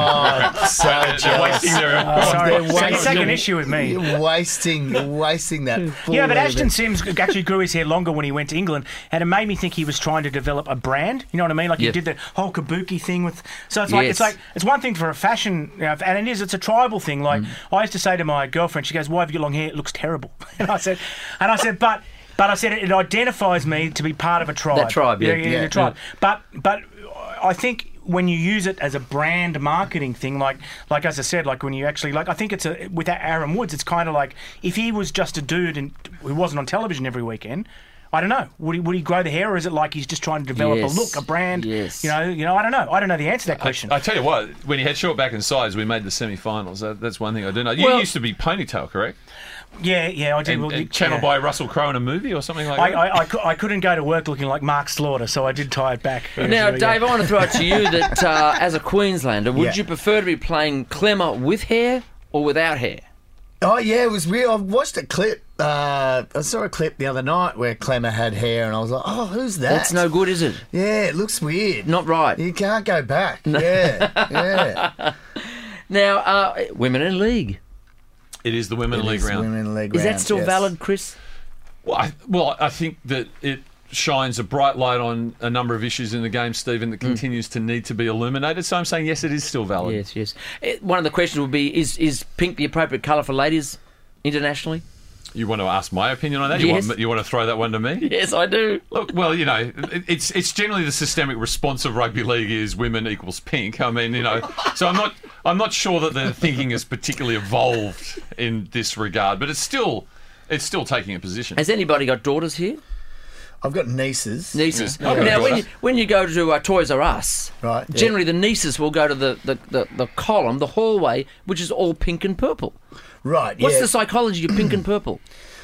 Oh, so jealous. Wasting their Oh, sorry, They're so you're wasting- taking issue with me. You're wasting, you're wasting that. Full Yeah, but head of Ashton hair. Sims actually grew his hair longer when he went to England, and it made me think he was trying to develop a brand. You know what I mean? Like Yeah. he did the whole kabuki thing with. So it's like Yes. it's like it's one thing for a fashion, you know, and it is. It's a tribal thing. Like I used to say to my girlfriend, she goes, "Why have you got long hair? It looks terrible." And I said, and I said, but. But I said it, it identifies me to be part of a tribe. That tribe, yeah. yeah, Yeah. the tribe. But but I think when you use it as a brand marketing thing, like like as I said, like when you actually like, I think it's a with Aaron Woods, it's kind of like if he was just a dude and who wasn't on television every weekend. I don't know. Would he would he grow the hair, or is it like he's just trying to develop Yes. a look, a brand? Yes. You know, you know. I don't know. I don't know the answer to that question. I, I tell you what, when he had short back and sides, we made the semi-finals. That, that's one thing I do know. You Well- used to be ponytail, correct? yeah, yeah. I did. And, well, and channeled yeah. by Russell Crowe in a movie or something like I, that? I, I, cou- I couldn't go to work looking like Mark Slaughter, so I did tie it back. Now, Yeah. Dave, I want to throw it to you that uh, as a Queenslander, would Yeah. you prefer to be playing Clemmer with hair or without hair? Oh yeah, it was weird. I watched a clip. Uh, I saw a clip the other night where Clemmer had hair, and I was like, "Oh, who's that?" That's no good, is it? Yeah, it looks weird. Not right. You can't go back. Yeah, yeah. Now, uh, women in league. It is the Women It League is round. Women League Is that round, still yes. valid, Chris? Well I, well, I think that it shines a bright light on a number of issues in the game, Stephen, that continues to need to be illuminated. So I'm saying, yes, it is still valid. Yes, yes. Eh, One of the questions would be, is, is pink the appropriate colour for ladies internationally? You want to ask my opinion on that? You, Yes. want, you want to throw that one to me? Yes, I do. Look, well, you know, it- it's it's generally the systemic response of rugby league is women equals pink. I mean, you know, so I'm not I'm not sure that the thinking has particularly evolved in this regard, but it's still it's still taking a position. Has anybody got daughters here? I've got nieces. Nieces. Yeah. I've got a Now, when daughter. you, when you go to uh, Toys R Us, Right, yeah. generally the nieces will go to the, the, the, the column, the hallway, which is all pink and purple. Right. What's yeah. the psychology of pink and purple?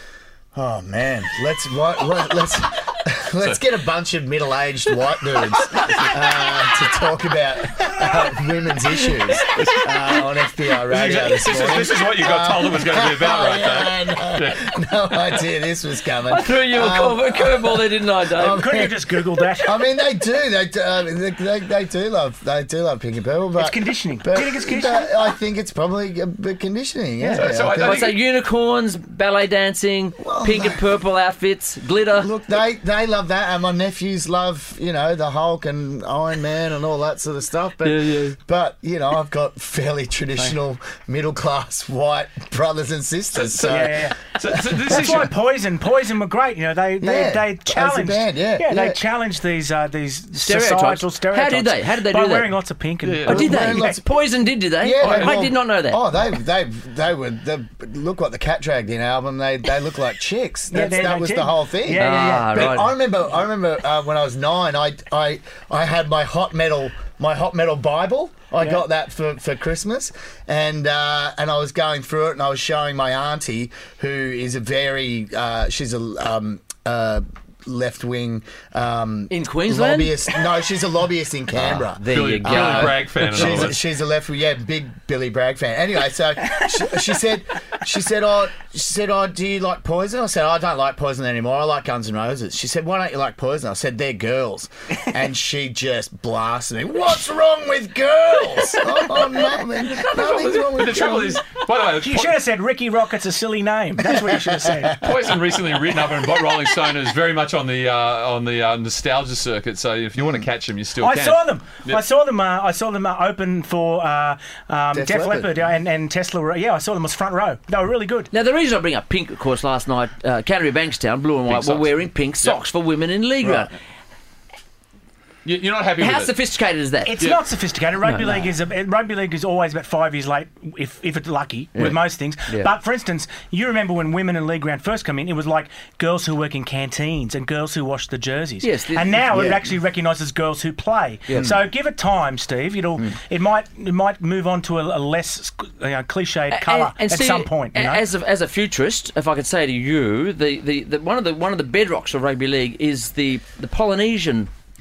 Oh man, let's what, what, let's let's get a bunch of middle-aged white dudes uh, to talk about uh, women's issues uh, on F B I radio this, This is, morning. this is what you got told it was going to be about, right there. yeah, no, no idea this was coming. I threw you a Um, curve- curveball there, didn't I, Dave? um, Couldn't you just Google that? I mean, they do. They do, uh, they, they, they do love. They do love pink and purple. But It's conditioning. But, Do you think it's conditioning? but I think it's probably a bit conditioning. Yeah. So- so I I think- don't I'd say unicorns, ballet dancing, pink and purple outfits, glitter. Look, they they love that, and my nephews love, you know, the Hulk and Iron Man and all that sort of stuff. But Yeah, yeah. but you know, I've got fairly traditional middle class white brothers and sisters. So, Yeah, yeah, yeah. So, so this That's issue, why Poison, Poison were great. You know, they they, Yeah, they as a challenged, band, yeah, they yeah. challenged these uh, these Stereotypes. societal stereotypes. How did they? How did they by do that? wearing lots of pink and. Yeah. Oh, did they? Wearing lots of- Poison did, did they? Yeah, I, I well, did not know that. Oh, they they they were they, look what the Cat Dragged In album. They they look like chicks. Yeah, That's, they- that they was did. the whole thing. Yeah, yeah, yeah. Ah, But right. I remember, I remember uh, when I was nine, I, I, I had my hot metal, my hot metal Bible. I Yeah. got that for, for Christmas, and uh, and I was going through it, and I was showing my auntie, who is a very, uh, she's a um, uh, left wing um, In Queensland? lobbyist. No, she's a lobbyist in Canberra. There Billy, you go. Billy Bragg fan and all She's a, that. she's a left, yeah, big Billy Bragg fan. Anyway, so she, she said, she said, oh, she said, oh, do you like Poison? I said, oh, I don't like Poison anymore. I like Guns N' Roses. She said, why don't you like Poison? I said, they're girls, and she just blasted me. What's wrong with girls? Oh, oh nothing, nothing's wrong But with the trouble girls. is, by the way, You should have said Ricky Rocket's a silly name. That's what you should have said. Poison recently written up in Rolling Stone is very much on the uh, on the uh, nostalgia circuit. So if you want to catch them, you still I can. saw them. Yep. I saw them. Uh, I saw them uh, open for uh, um, Def Def, Leppard. Leppard and, and Tesla. Yeah, I saw them as front row. They were really good. Now, the reason I bring up pink, of course, last night, uh, Canterbury Bankstown, blue and white, were socks. wearing pink socks for women in league round. You- You're not happy How with it. sophisticated is that? It's Yeah. not sophisticated. Rugby No, league no. is a, rugby league is always about five years late, if if it's lucky, Yeah. with most things. Yeah. But for instance, you remember when women in league round first come in, it was like girls who work in canteens and girls who wash the jerseys. Yes, the- and now it yeah. actually recognises girls who play. Yeah. So give it time, Steve. It'll it might it might move on to a, a less you know, cliched colour at Steve, some point. You know? as a, as a futurist, if I could say to you, the, the, the one of the one of the bedrocks of rugby league is the the Polynesian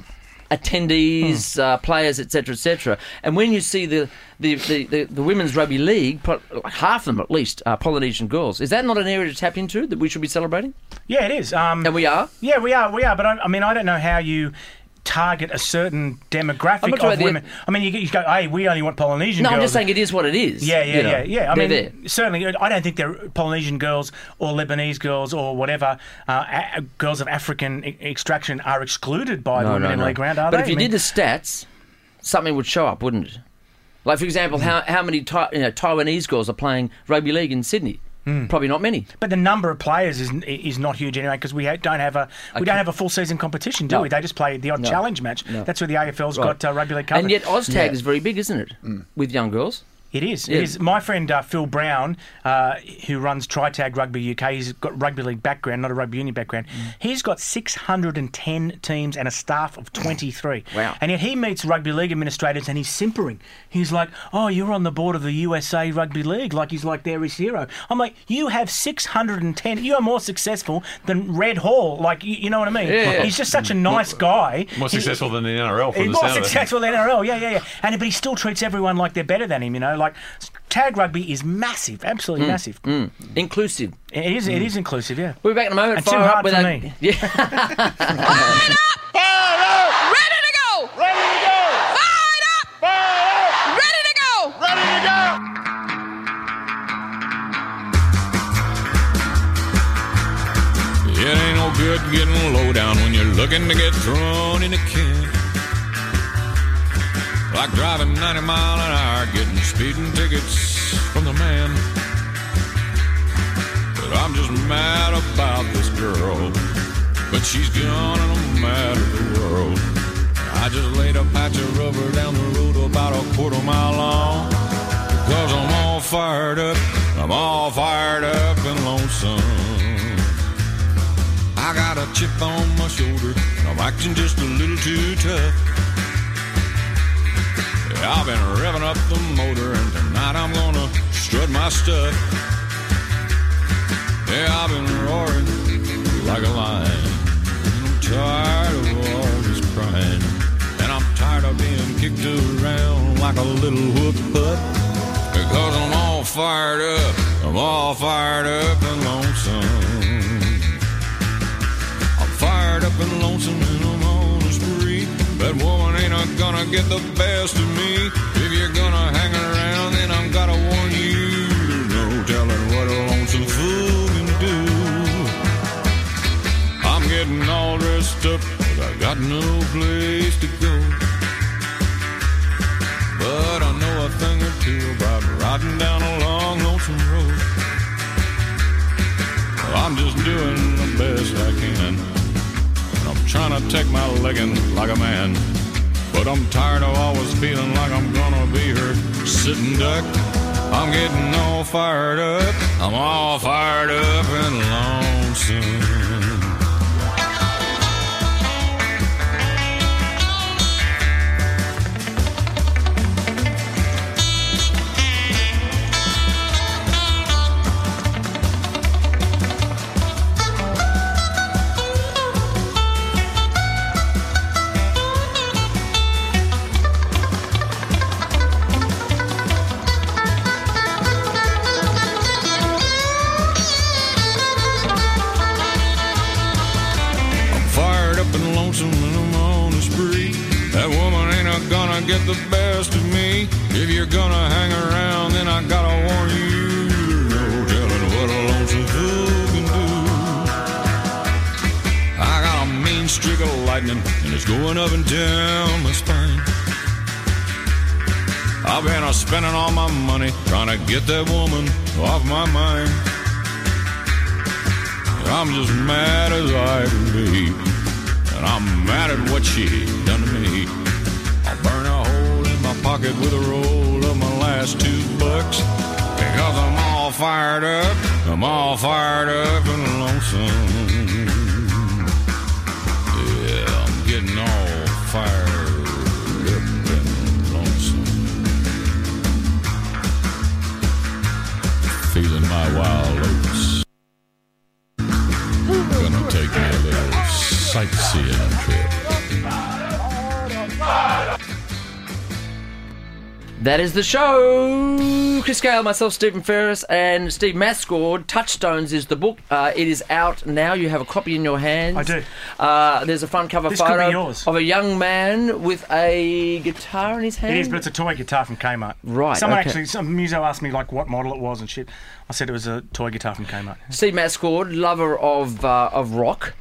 attendees, uh, players, et cetera, et cetera. And when you see the the, the, the, the women's rugby league, pro- half of them at least are Polynesian girls. Is that not an area to tap into that we should be celebrating? Yeah, it is. Um, and we are? Yeah, we are. We are. But I, I mean, I don't know how you target a certain demographic of women. The... I mean, you, you go, hey, we only want Polynesian no, girls. No, I'm just saying it is what it is. Yeah, yeah, you know, yeah, yeah. I mean, there. certainly, I don't think they're Polynesian girls or Lebanese girls or whatever, uh, a- girls of African e- extraction are excluded by no, the Women no, in no. League round, are but they? if you I mean, did the stats, something would show up, wouldn't it? Like, for example, mm. how how many Thai, you know, Taiwanese girls are playing rugby league in Sydney? Mm. Probably not many. But the number of players is is not huge anyway because we ha- don't have a we okay. don't have a full season competition, do no. we? They just play the odd no. challenge match. No. That's where the A F L's right. got uh, rugby league covered. And yet OzTag yeah. is very big, isn't it? Mm. With young girls. It is. Yeah. It is. My friend uh, Phil Brown, uh, who runs TriTag Rugby U K, he's got rugby league background, not a rugby union background. Mm. He's got six hundred ten teams and a staff of twenty-three. Wow. And yet he meets rugby league administrators and he's simpering. He's like, oh, you're on the board of the U S A Rugby League. Like he's like they're his hero. I'm like, you have six hundred ten. You are more successful than Red Hall. Like, you, you know what I mean? Yeah. He's just such a nice more, guy. More he, successful than the N R L. He's more successful than the N R L. Yeah, yeah, yeah. And but he still treats everyone like they're better than him. You know, like. Tag rugby is massive, absolutely mm, massive. Mm. Inclusive. It is. Mm. It is inclusive. Yeah. We'll be back in a moment. And Fire too up hard with for a... me. Yeah. Fired up! Fired up! Ready to go! Ready to go! Fired up! Fired up! Ready to go! Ready to go! It ain't no good getting low down when you're looking to get thrown in a can. Like driving ninety mile an hour, getting speeding tickets from the man. But I'm just mad about this girl. But she's gone and I'm mad at the world. I just laid a patch of rubber down the road about a quarter mile long. Because I'm all fired up, I'm all fired up and lonesome. I got a chip on my shoulder, I'm acting just a little too tough. I've been revving up the motor and tonight I'm gonna strut my stuff. Yeah, I've been roaring like a lion. And I'm tired of all this crying. And I'm tired of being kicked around like a little whoop putt. Because I'm all fired up, I'm all fired up and lonesome. I'm fired up and lonesome and I'm on a spree. That woman ain't gonna get the best of me. If you're gonna hang around, then I'm gotta warn you. No telling what a lonesome fool can do. I'm getting all dressed up, but I got no place to go. But I know a thing or two about riding down a long, lonesome road. I'm just doing the best I can. I'm trying to take my legging like a man. But I'm tired of always feeling like I'm gonna be her sitting duck. I'm getting all fired up, I'm all fired up and lonesome. Get the best of me. If you're gonna hang around, then I gotta warn you. No telling what a lonesome fool can do. I got a mean streak of lightning, and it's going up and down my spine. I've been uh, spending all my money trying to get that woman off my mind. I'm just mad as I can be, and I'm mad at what she done to me. Burn a hole in my pocket with a roll of my last two bucks. Because I'm all fired up, I'm all fired up and lonesome. Yeah, I'm getting all fired up and lonesome. Feeling my wild oats. Gonna take me a little sightseeing trip. That is the show. Chris Gale, myself, Stephen Ferris, and Steve Mascord. Touchstones is the book. Uh, it is out now. You have a copy in your hands. I do. Uh, there's a front cover This could photo be yours. of a young man with a guitar in his hand. It is, but it's a toy guitar from Kmart. Right, Someone okay. actually, some muso asked me like what model it was and shit. I said it was a toy guitar from Kmart. Steve Mascord, lover of uh, of rock,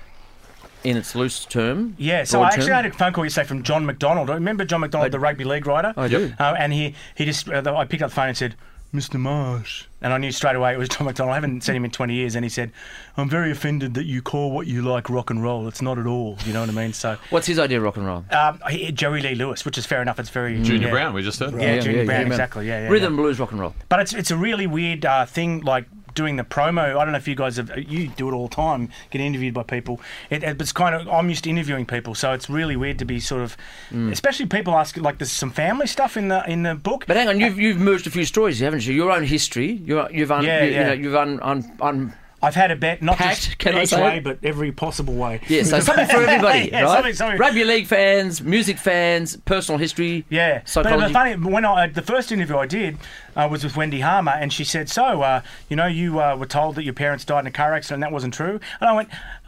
in its loose term. Yeah, so broad I actually term. had a phone call yesterday from John McDonald. Remember John McDonald, I- the rugby league writer? I do. Uh, and he, he just, uh, I picked up the phone and said, Mister Marsh. And I knew straight away it was John McDonald. I haven't seen him in twenty years. And he said, I'm very offended that you call what you like rock and roll. It's not at all. You know what I mean? So, What's his idea of rock and roll? um, he, Joey Lee Lewis, which is fair enough. It's very... Junior yeah. Brown, we just heard. Yeah, Junior Brown, man. exactly. Yeah, yeah, Rhythm yeah. blues rock and roll. But it's it's a really weird uh, thing, like doing the promo. I don't know if you guys have, you do it all the time, get interviewed by people. It, it's kind of, I'm used to interviewing people, so it's really weird to be sort of, especially people ask, like there's some family stuff in the in the book. But hang on, you've you've merged a few stories, haven't you? Your own history. You're, you've un, Yeah, you, you yeah. know, you've un, un, un I've had a bet, not Packed, just can I each say way, it? but every possible way. Yeah, so something for everybody, Yeah, right? something- something- Rugby league fans, music fans, personal history, Yeah, psychology. But the funny, when I the first interview I did uh, was with Wendy Harmer, and she said, "So, uh, you know, you uh, were told that your parents died in a car accident, and that wasn't true." And I went, uh,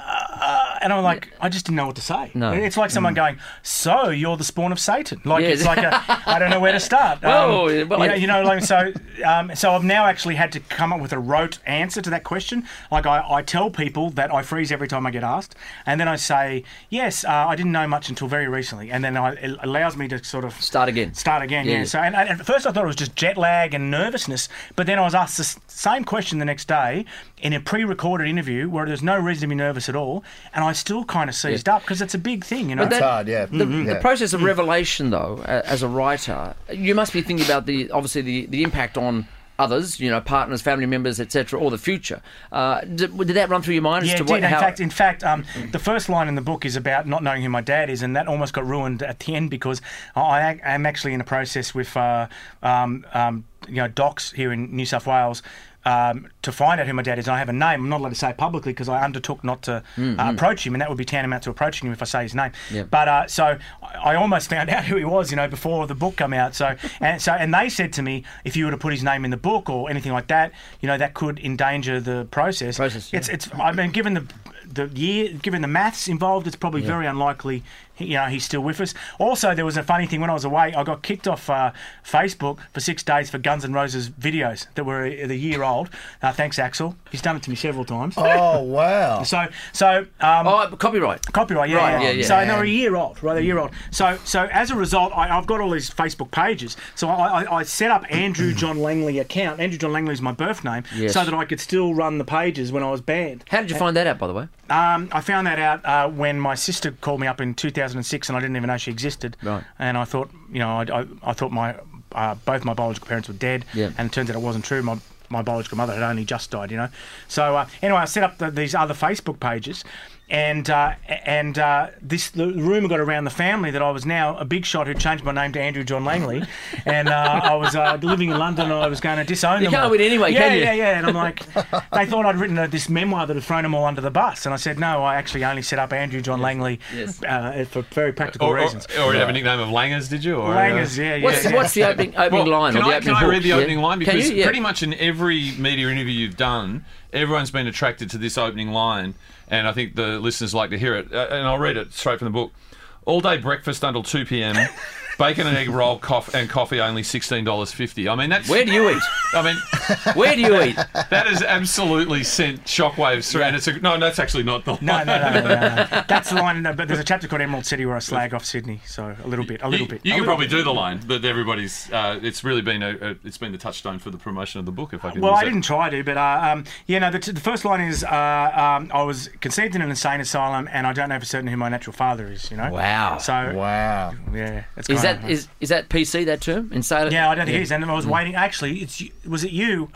uh, and I'm like, I just didn't know what to say. No. It's like someone going, "So, you're the spawn of Satan?" Like Yeah. it's like a, I don't know where to start. Well, um, well, you, I- know, you know, like so. Um, so I've now actually had to come up with a rote answer to that question. Like I, I tell people that I freeze every time I get asked, and then I say, "Yes, uh, I didn't know much until very recently," and then I, it allows me to sort of Start again. Start again, Yeah, yeah. yeah. So, and, and at first I thought it was just jet lag and nervousness, but then I was asked the s- same question the next day in a pre-recorded interview where there's no reason to be nervous at all, and I still kind of seized up because it's a big thing, you know. But that- It's hard, yeah. The, Mhm. the Yeah. process of revelation, though, a- as a writer, you must be thinking about the obviously the, the impact on others, you know, partners, family members, et cetera, or the future. Uh, did, did that run through your mind as Yeah, to it what? did. In how, fact, in fact, um, the first line in the book is about not knowing who my dad is, and that almost got ruined at the end because I am actually in a process with, uh, um, um, you know, docs here in New South Wales. Um, to find out who my dad is, and I have a name. I'm not allowed to say it publicly because I undertook not to uh, approach him, and that would be tantamount to approaching him if I say his name. Yeah. But uh, so I I almost found out who he was, you know, before the book come out. So and so, and they said to me, if you were to put his name in the book or anything like that, you know, that could endanger the process. Process, yeah. It's it's. I mean, given the the year, given the maths involved, it's probably very unlikely. You know, he's still with us. Also, there was a funny thing when I was away. I got kicked off uh, Facebook for six days for Guns N' Roses videos that were a, a year old. Uh, thanks, Axel. He's done it to me several times. Oh, wow. So, so um, Oh, copyright. Copyright, yeah, Right, yeah. yeah, yeah. So they're a year old, right? They're a year old. So, so as a result, I, I've got all these Facebook pages. So I, I, I set up Andrew John Langley account. Andrew John Langley is my birth name, Yes. so that I could still run the pages when I was banned. How did you find that out, by the way? Um, I found that out uh, when my sister called me up in two thousand six, and I didn't even know she existed. Right. And I thought, you know, I, I, I thought my uh, both my biological parents were dead, Yeah. and it turns out it wasn't true. My my biological mother had only just died, you know. So uh, anyway, I set up the, these other Facebook pages, and uh, and uh, this the rumour got around the family that I was now a big shot who changed my name to Andrew John Langley, and uh, I was uh, living in London, and I was going to disown You them. can't all. win anyway, yeah, can you? Yeah, yeah, and I'm like, they thought I'd written uh, this memoir that had thrown them all under the bus, and I said no, I actually only set up Andrew John Langley Yes. uh, for very practical Or, or, reasons. or you have a nickname of Langers, did you? Or, uh, Langers, yeah, yeah. What's, yeah. what's the opening, opening Well, line can or the I, opening can I hook? read the Yeah. opening line? Can Because you? Yeah. pretty much in every media interview you've done, everyone's been attracted to this opening line, and I think the listeners like to hear it. Uh, and I'll read it straight from the book. All day breakfast until two p.m. Bacon and egg roll coff- and coffee only sixteen dollars fifty. I mean, that's... Where do you eat? I mean, Where do you eat? that has absolutely sent shockwaves through. And it's a, no, that's actually not the line. No, no, no, no, no, no. That's the line. no, But there's a chapter called Emerald City where I slag off Sydney. So a little bit, a little You, bit. you a can little probably bit. do the line, but everybody's. Uh, it's really been a, a. It's been the touchstone for the promotion of the book. If I can. Well, use I that. didn't try to, but uh, um, yeah, no. The, t- the first line is uh, um, I was conceived in an insane asylum, and I don't know for certain who my natural father is. You know. Wow. So Wow. yeah, it's Is kinda- that is is that P C, that term? Inside Yeah, I don't think it is. And I was waiting. Actually, it's you- was it you?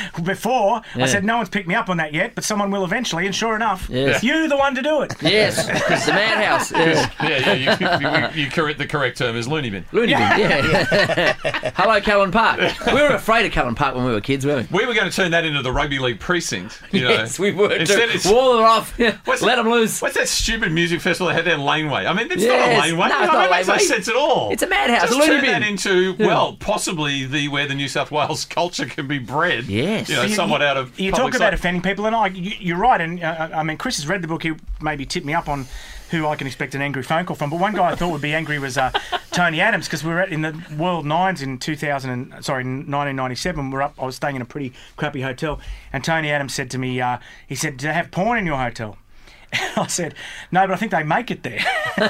Before Yeah. I said no one's picked me up on that yet, but someone will eventually. And sure enough, Yes. you the one to do it. Yes, it's the madhouse. Yeah. Yeah, yeah. You, you, you correct the correct term is loony bin. Looney bin, yeah. Hello, Callan Park. We were afraid of Callan Park when we were kids, weren't we? We were going to turn that into the rugby league precinct. You know. Yes, we were. Instead, too. it's, Wall her off. What's Let that- them loose. What's that stupid music festival they had there in Laneway? I mean, it's Yes. not a laneway. No, it's I not mean, it makes no laneway. sense at all. It's It's a madhouse. Just a loony turn that bin. into, well, possibly the where the New South Wales culture can be bred. Yes. You know, You- somewhat you, out of You public talk about sight. offending people, and I, you, you're right. And uh, I mean, Chris has read the book. He maybe tipped me up on who I can expect an angry phone call from. But one guy I thought would be angry was uh, Tony Adams, because we were at, in the World Nines in two thousand. And, sorry, nineteen ninety-seven. We're up. I was staying in a pretty crappy hotel, and Tony Adams said to me, uh, he said, "Do they have porn in your hotel?" I said, "No, but I think they make it there."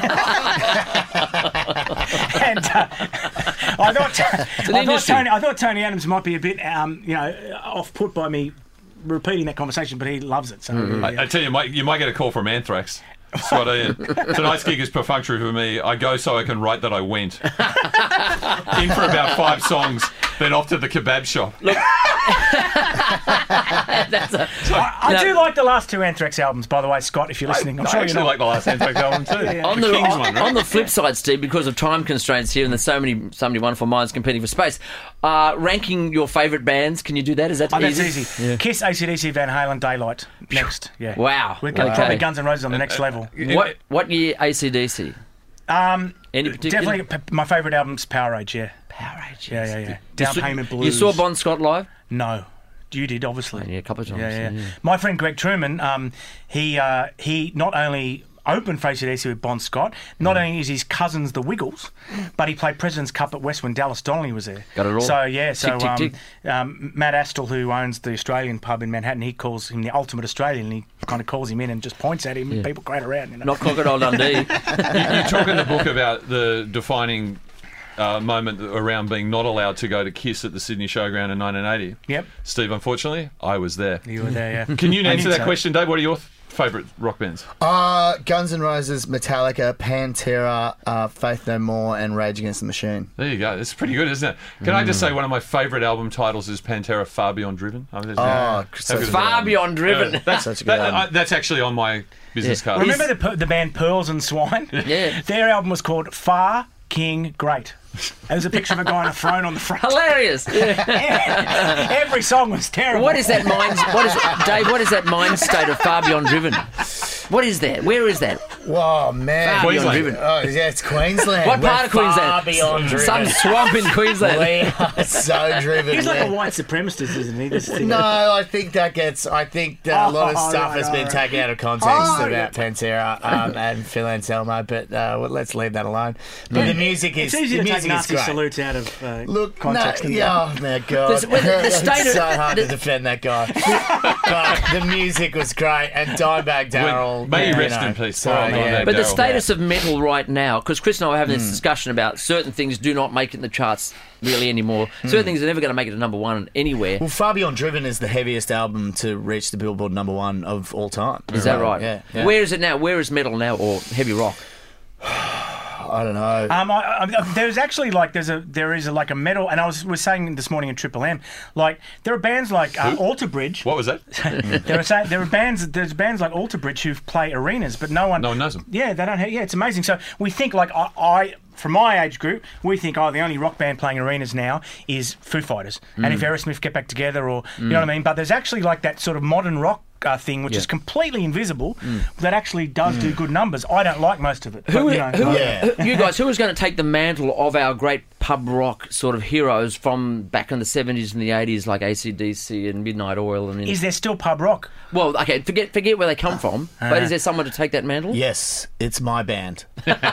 and uh, I thought, I thought, industry. Tony, I thought Tony Adams might be a bit, um, you know, off put by me repeating that conversation, but he loves it. So Mm-hmm. yeah. I, I tell you, you might, you might get a call from Anthrax. That's what I am. Tonight's gig is perfunctory for me. I go so I can write that I went. In for about five songs, then off to the kebab shop. That's a, I, I No. do like the last two Anthrax albums, by the way, Scott, if you're listening. I'm I sure you're actually not. like the last Anthrax album too. on the, the Kings on, one. on the flip side, Steve, because of time constraints here, and there's so many so many wonderful minds competing for space. Uh, ranking your favourite bands, can you do that? Is that Oh, that's easy? easy. Kiss, A C D C, Van Halen, Daylight. Next, yeah. Wow. We're going Okay. probably Guns N' Roses on the next level. What what year A C D C? Um, Any particular? definitely, p- my favourite album's Power Age, yeah. Power Age. Yeah, yeah, yeah. Down You saw- Payment Blues. You saw Bon Scott live? No. You did, obviously. Yeah, a couple of times. Yeah, yeah. yeah. My friend Greg Truman, um, he uh, he not only opened for A C D C with Bon Scott, not Mm. only is his cousins the Wiggles, but he played President's Cup at West when Dallas Donnelly was there. Got it all. So, yeah, so Tick, tick, um, tick. Um, Matt Astle, who owns the Australian pub in Manhattan, he calls him the ultimate Australian, and he kind of calls him in and just points at him, and people crowd around. You know? Not Crocodile Dundee. You, you talk in the book about the defining uh, moment around being not allowed to go to Kiss at the Sydney Showground in nineteen eighty. Yep. Steve, unfortunately, I was there. You were there, yeah. Can you I answer knew that so. question, Dave? What are your favourite rock bands? Uh, Guns N' Roses, Metallica, Pantera, uh, Faith No More, and Rage Against the Machine. There you go. That's pretty good, isn't it? Can I just say one of my favourite album titles is Pantera Far Beyond Driven? I mean, Oh, that's, such a good Far album. Beyond Driven. uh, that's, Such a good that- album. uh, that's actually on my business card. Remember the, per- the band Pearls and Swine? Yeah. Their album was called Far King Great. There's a picture of a guy on a throne on the front. Hilarious. Every song was terrible. What is that mind? What is Dave? What is that mind state of Far Beyond Driven? What is that? Where is that? Whoa, man. Far Beyond Driven. Oh, yeah, it's Queensland. What We're part of far Queensland? beyond driven. Some swamp in Queensland. We are so driven. He's like a man. white supremacist, isn't he? This thing. No, I think that gets. I think that a lot of Oh, stuff right, has been right. taken out of context Oh, about yeah. Pantera um, and Phil Anselmo, but uh, well, let's leave that alone. But the music is. It's easy the to take music is Nazi great. salutes out of uh, Look, context. no, and- yeah, oh my god, This- well, the- the state it's of- so hard the- to defend that guy. But the music was great, and Dimebag Darrell. May he you rest know, in peace. So, Oh, yeah. But the Daryl. status of metal right now, because Chris and I were having this discussion about certain things do not make it in the charts really anymore. Certain things are never going to make it to number one anywhere. Well, Far Beyond Driven is the heaviest album to reach the Billboard number one of all time. Is that right? Yeah. yeah. Where is it now? Where is metal now, or heavy rock? I don't know. Um, I, I, there's actually like there's a there is a, like a metal, and I was was saying this morning in Triple M, like there are bands like uh, Alter Bridge. What was that? there are sa- there are bands there's bands like Alter Bridge who play arenas, but no one No one knows them. Yeah, they don't. Have, yeah, it's amazing. So we think like I. I from my age group, we think, oh, the only rock band playing arenas now is Foo Fighters. And if Aerosmith get back together, or, you know what I mean? But there's actually like that sort of modern rock uh, thing, which Yeah. is completely invisible, that actually does do good numbers. I don't like most of it. Who, but, you know, who, Yeah. who- you guys, who is going to take the mantle of our great pub rock sort of heroes from back in the seventies and the eighties, like A C D C and Midnight Oil? And is there still pub rock? well, okay, forget forget where they come from, but is there someone to take that mantle? Yes, it's my band.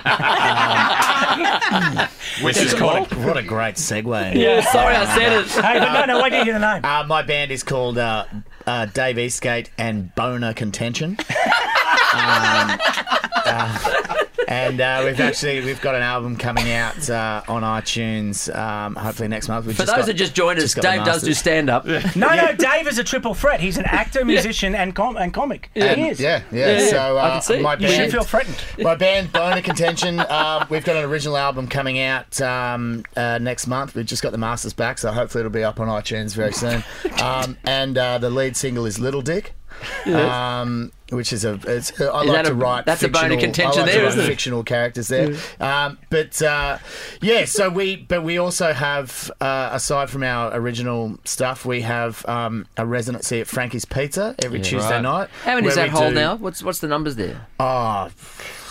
Which is What called. a, what a great segue. Yeah, sorry I said it. Hey, but no, no, wait till you hear the name. Uh, my band is called uh, uh, Dave Eastgate and Boner Contention. um, uh, and uh, we've actually we've got an album coming out uh, on iTunes. Um, hopefully next month. We've For just those got- that just joined us, just got the Dave does do masters. stand up. No, no, Dave is a triple threat. He's an actor, musician, and com- and comic. And- he is. Yeah, yeah. Yeah, yeah. So uh, I can see. my You band, should feel threatened. My band, Boner Contention, uh, we've got an original album coming out um, uh, next month. We've just got the masters back, so hopefully it'll be up on iTunes very soon. Um, and uh, the lead single is Little Dick. Um, which is a, it's, I Is like that to a- write. that's a bone of fictional- contention I like there, to write isn't it? fictional characters there. Um, but uh, yeah, so we, but we also have, uh, aside from our original stuff, we have um, a residency at Frankie's Pizza every Tuesday right. night. How many does where that we hold do- now? What's what's the numbers there? Oh,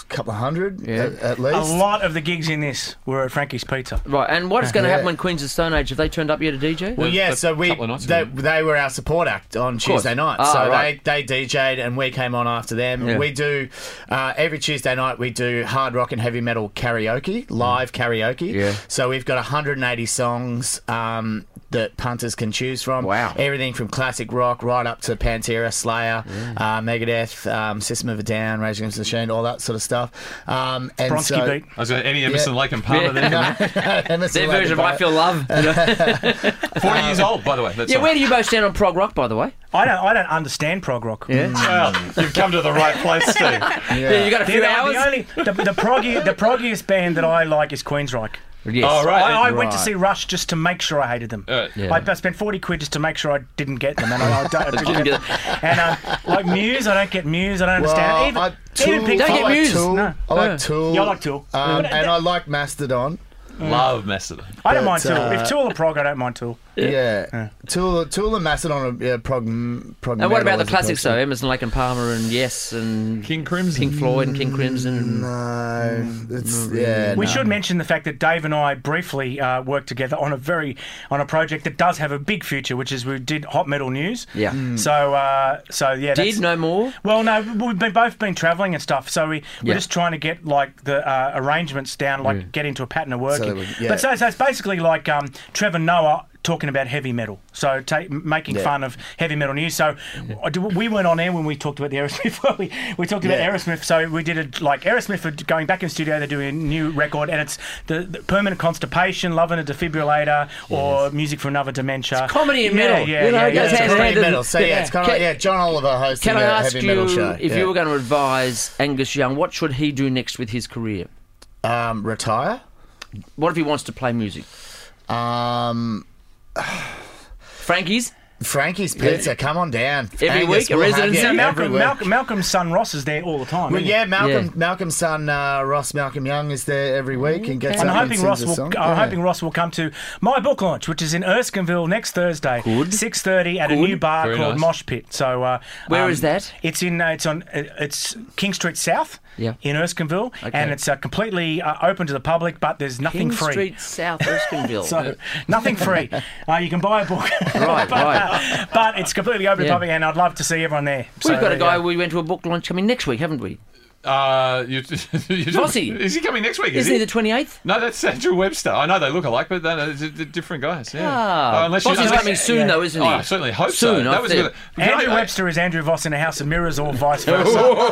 couple of hundred Yeah. at, at A least. lot of the gigs in this were at Frankie's Pizza. Right, and what's going to Yeah. happen when Queens of Stone Age? Have they turned up yet to D J? Well, yeah, a so we couple of nights they, ago. they were our support act on Tuesday night. Ah, so right. they, they D J'd and we came on after them. Yeah. We do uh, every Tuesday night we do hard rock and heavy metal karaoke, live karaoke. Yeah. So we've got one hundred eighty songs um, that punters can choose from. Wow. Everything from classic rock right up to Pantera, Slayer, uh, Megadeth, um, System of a Down, Rage Against the Machine, all that sort of stuff. Um, and Bronski so, beat. I was going Eddie Emerson, Yeah. Lake and Palmer. Yeah. Then Emerson, Their Lake version of and I Feel Love. you know? forty years old, by the way. That's Yeah, all. where do you both stand on prog rock, by the way? I don't. I don't understand prog rock. Yeah. Well, you've come to the right place, Steve. Yeah, you got a The, few the hours? only the, the proggy the proggiest band that I like is Queensryche. Yes. Oh, right. I, I went to Right. see Rush just to make sure I hated them. Uh, Yeah. I, I spent forty quid just to make sure I didn't get them, and I, I, don't, I didn't Didn't get get them. And um, like Muse, I don't get Muse. I don't understand. Well, even I, Tool, even Pink Don't I get Floyd. like Muse. Tool. No. I like Yeah. Tool. Yeah, I like Tool. Um, But, and uh, I like Mastodon. Love Mastodon. I don't but, mind Tool. uh, If Tool are prog, I don't mind Tool. Yeah. Tool, Tool and Mastodon are yeah, prog, prog And what metal about the as classics, opposed though? to- Emerson, Lake and Palmer and Yes and King Crimson. Pink Floyd and King Crimson. No, it's, yeah. We no. should mention the fact that Dave and I briefly uh, worked together on a very on a project that does have a big future, which is we did Hot Metal News. Yeah. Mm. So, uh, so yeah. that's- Did no more? Well, no, we've been, both been travelling and stuff, so we, we're Yeah. just trying to get like the uh, arrangements down, like get into a pattern of working. that we- yeah. But so, so it's basically like um, Trevor Noah talking about heavy metal, so ta- making Yeah. fun of heavy metal news. So I do- we weren't on air when we talked about the Aerosmith. we, we talked about Yeah. Aerosmith, so we did it like Aerosmith are going back in studio. They're doing a new record, and it's the, the Permanent Constipation, Loving a Defibrillator, or Music for Another Dementia. It's comedy and yeah, metal. Yeah, You know, yeah, it yeah. goes It's hand in heavy hand. metal. So yeah, it's kind of Can- like, yeah, John Oliver hosting Can I a ask heavy metal you, show. if yeah. you were going to advise Angus Young, what should he do next with his career? um, retire? What if he wants to play music? Um, Frankie's? Frankie's Pizza, come on down. Every week, a we'll have residency? you So every Malcolm, week. Malcolm, Malcolm's son Ross is there all the time. Well, isn't he? yeah, Malcolm, Yeah. Malcolm's son uh, Ross Malcolm Young is there every week and gets And up I'm and hoping sings Ross a will. song. I'm Yeah. hoping Ross will come to my book launch, which is in Erskineville next Thursday, Good. six thirty at a Good. new bar Very called nice. Mosh Pit. So uh, Where um, is that? It's in. Uh, it's on. Uh, it's King Street South. Yeah. In Erskineville, Okay. and it's uh, completely uh, open to the public, but there's nothing King free. Street, South Erskineville. So nothing free. Uh, you can buy a book, Right, but, right. uh, but it's completely open to Yeah. the public, and I'd love to see everyone there. We've So, got a guy, yeah. we went to a book launch coming next week, haven't we? Uh, you, you Vossi. Is he coming next week? Is Isn't he the twenty-eighth? No, that's Andrew Webster. I know they look alike, but they're, they're different guys. Yeah. Ah, Oh, unless you- Vossi's unless- coming soon, yeah. though, isn't he? Oh, I certainly hope Soon, so. I That was think. good. Because Andrew I- I- Webster is Andrew Voss in a House of Mirrors, or vice versa.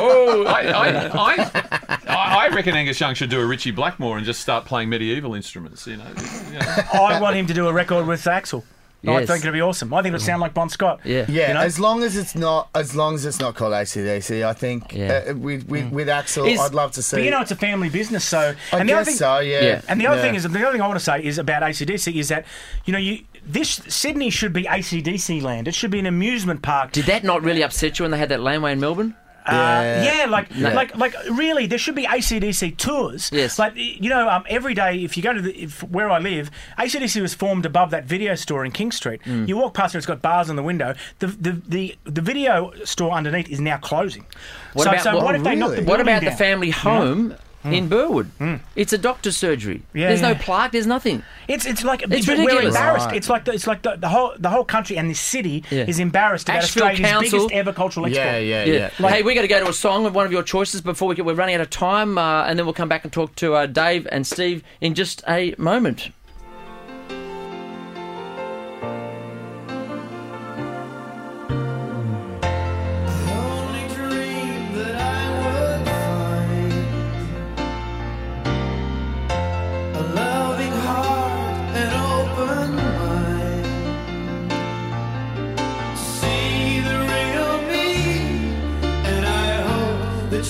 I, I, I, I reckon Angus Young should do a Richie Blackmore and just start playing medieval instruments. You know, you know. I want him to do a record with Axl. I Yes. think it'd be awesome. I think it'll sound like Bon Scott. Yeah. Yeah, You know? as long as it's not, as long as it's not called A C D C, I think Yeah. uh, with with, with Axl, Is- I'd love to see. But you know, it's a family business, so. I and the other guess thing, so. Yeah. Yeah. And the other Yeah. thing is, the other thing I want to say is about A C D C is that, you know, you this Sydney should be A C D C land. It should be an amusement park. Did that not really upset you when they had that laneway in Melbourne? Uh, Yeah. yeah, like, Yeah. like, like, really, there should be A C D C tours. Yes. Like, you know, um, every day, if you go to the, if, where I live, A C D C was formed above that video store in King Street. Mm. You walk past it, it's got bars on the window. The the, the, the video store underneath is now closing. What so, about- so what- what if they knock the really? What building about the down? family home in Burwood? It's a doctor's surgery. Yeah, there's no yeah. plaque, there's nothing. It's it's like It's we're ridiculous. embarrassed. Right. It's like the, it's like the, the whole the whole country and the city Yeah. is embarrassed about Ashfield Australia's Council- biggest ever cultural export. Yeah, yeah, Yeah. yeah. hey, we got to go to a song with one of your choices before we get, we're running out of time, uh, and then we'll come back and talk to uh, Dave and Steve in just a moment.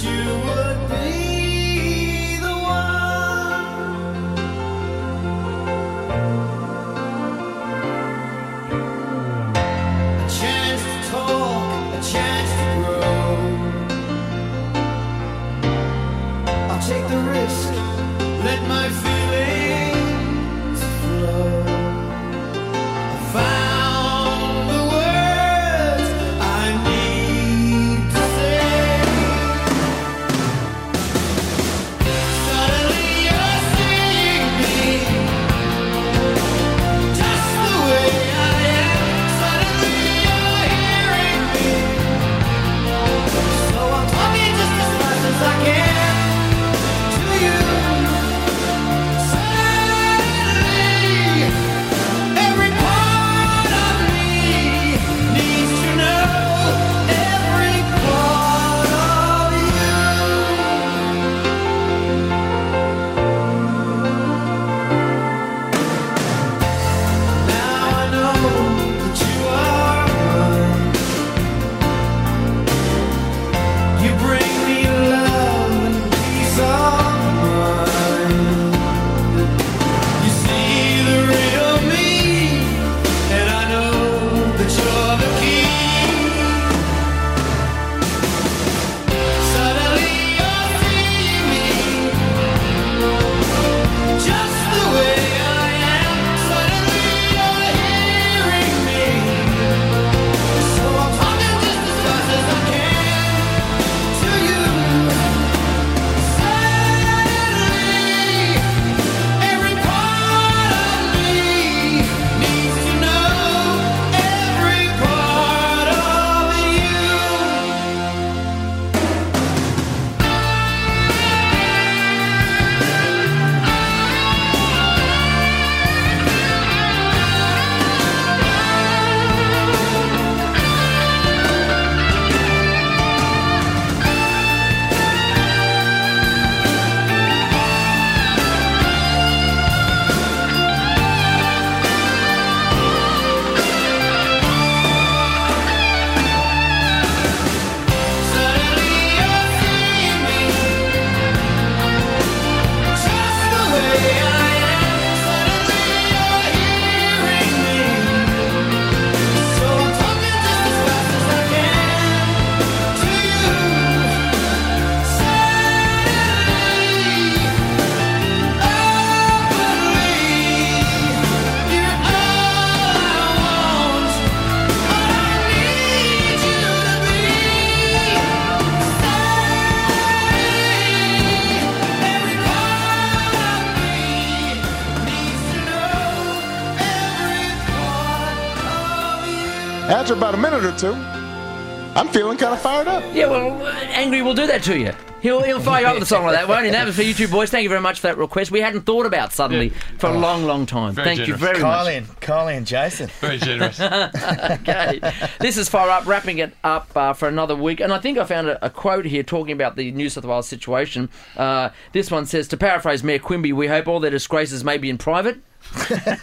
You would be the one. After about a minute or two, I'm feeling kind of fired up. Yeah, well, uh, Angry will do that to you. He'll, he'll fire you up with a song like that, won't he? That was for you two boys. Thank you very much for that request. We hadn't thought about suddenly Yeah. for a long, long time. Very Thank generous. you very much. Kylie and, Kylie and Jason. Very generous. Okay. This is Fire Up, wrapping it up uh, for another week. And I think I found a, a quote here talking about the New South Wales situation. Uh, this one says, to paraphrase Mayor Quimby, we hope all their disgraces may be in private. Not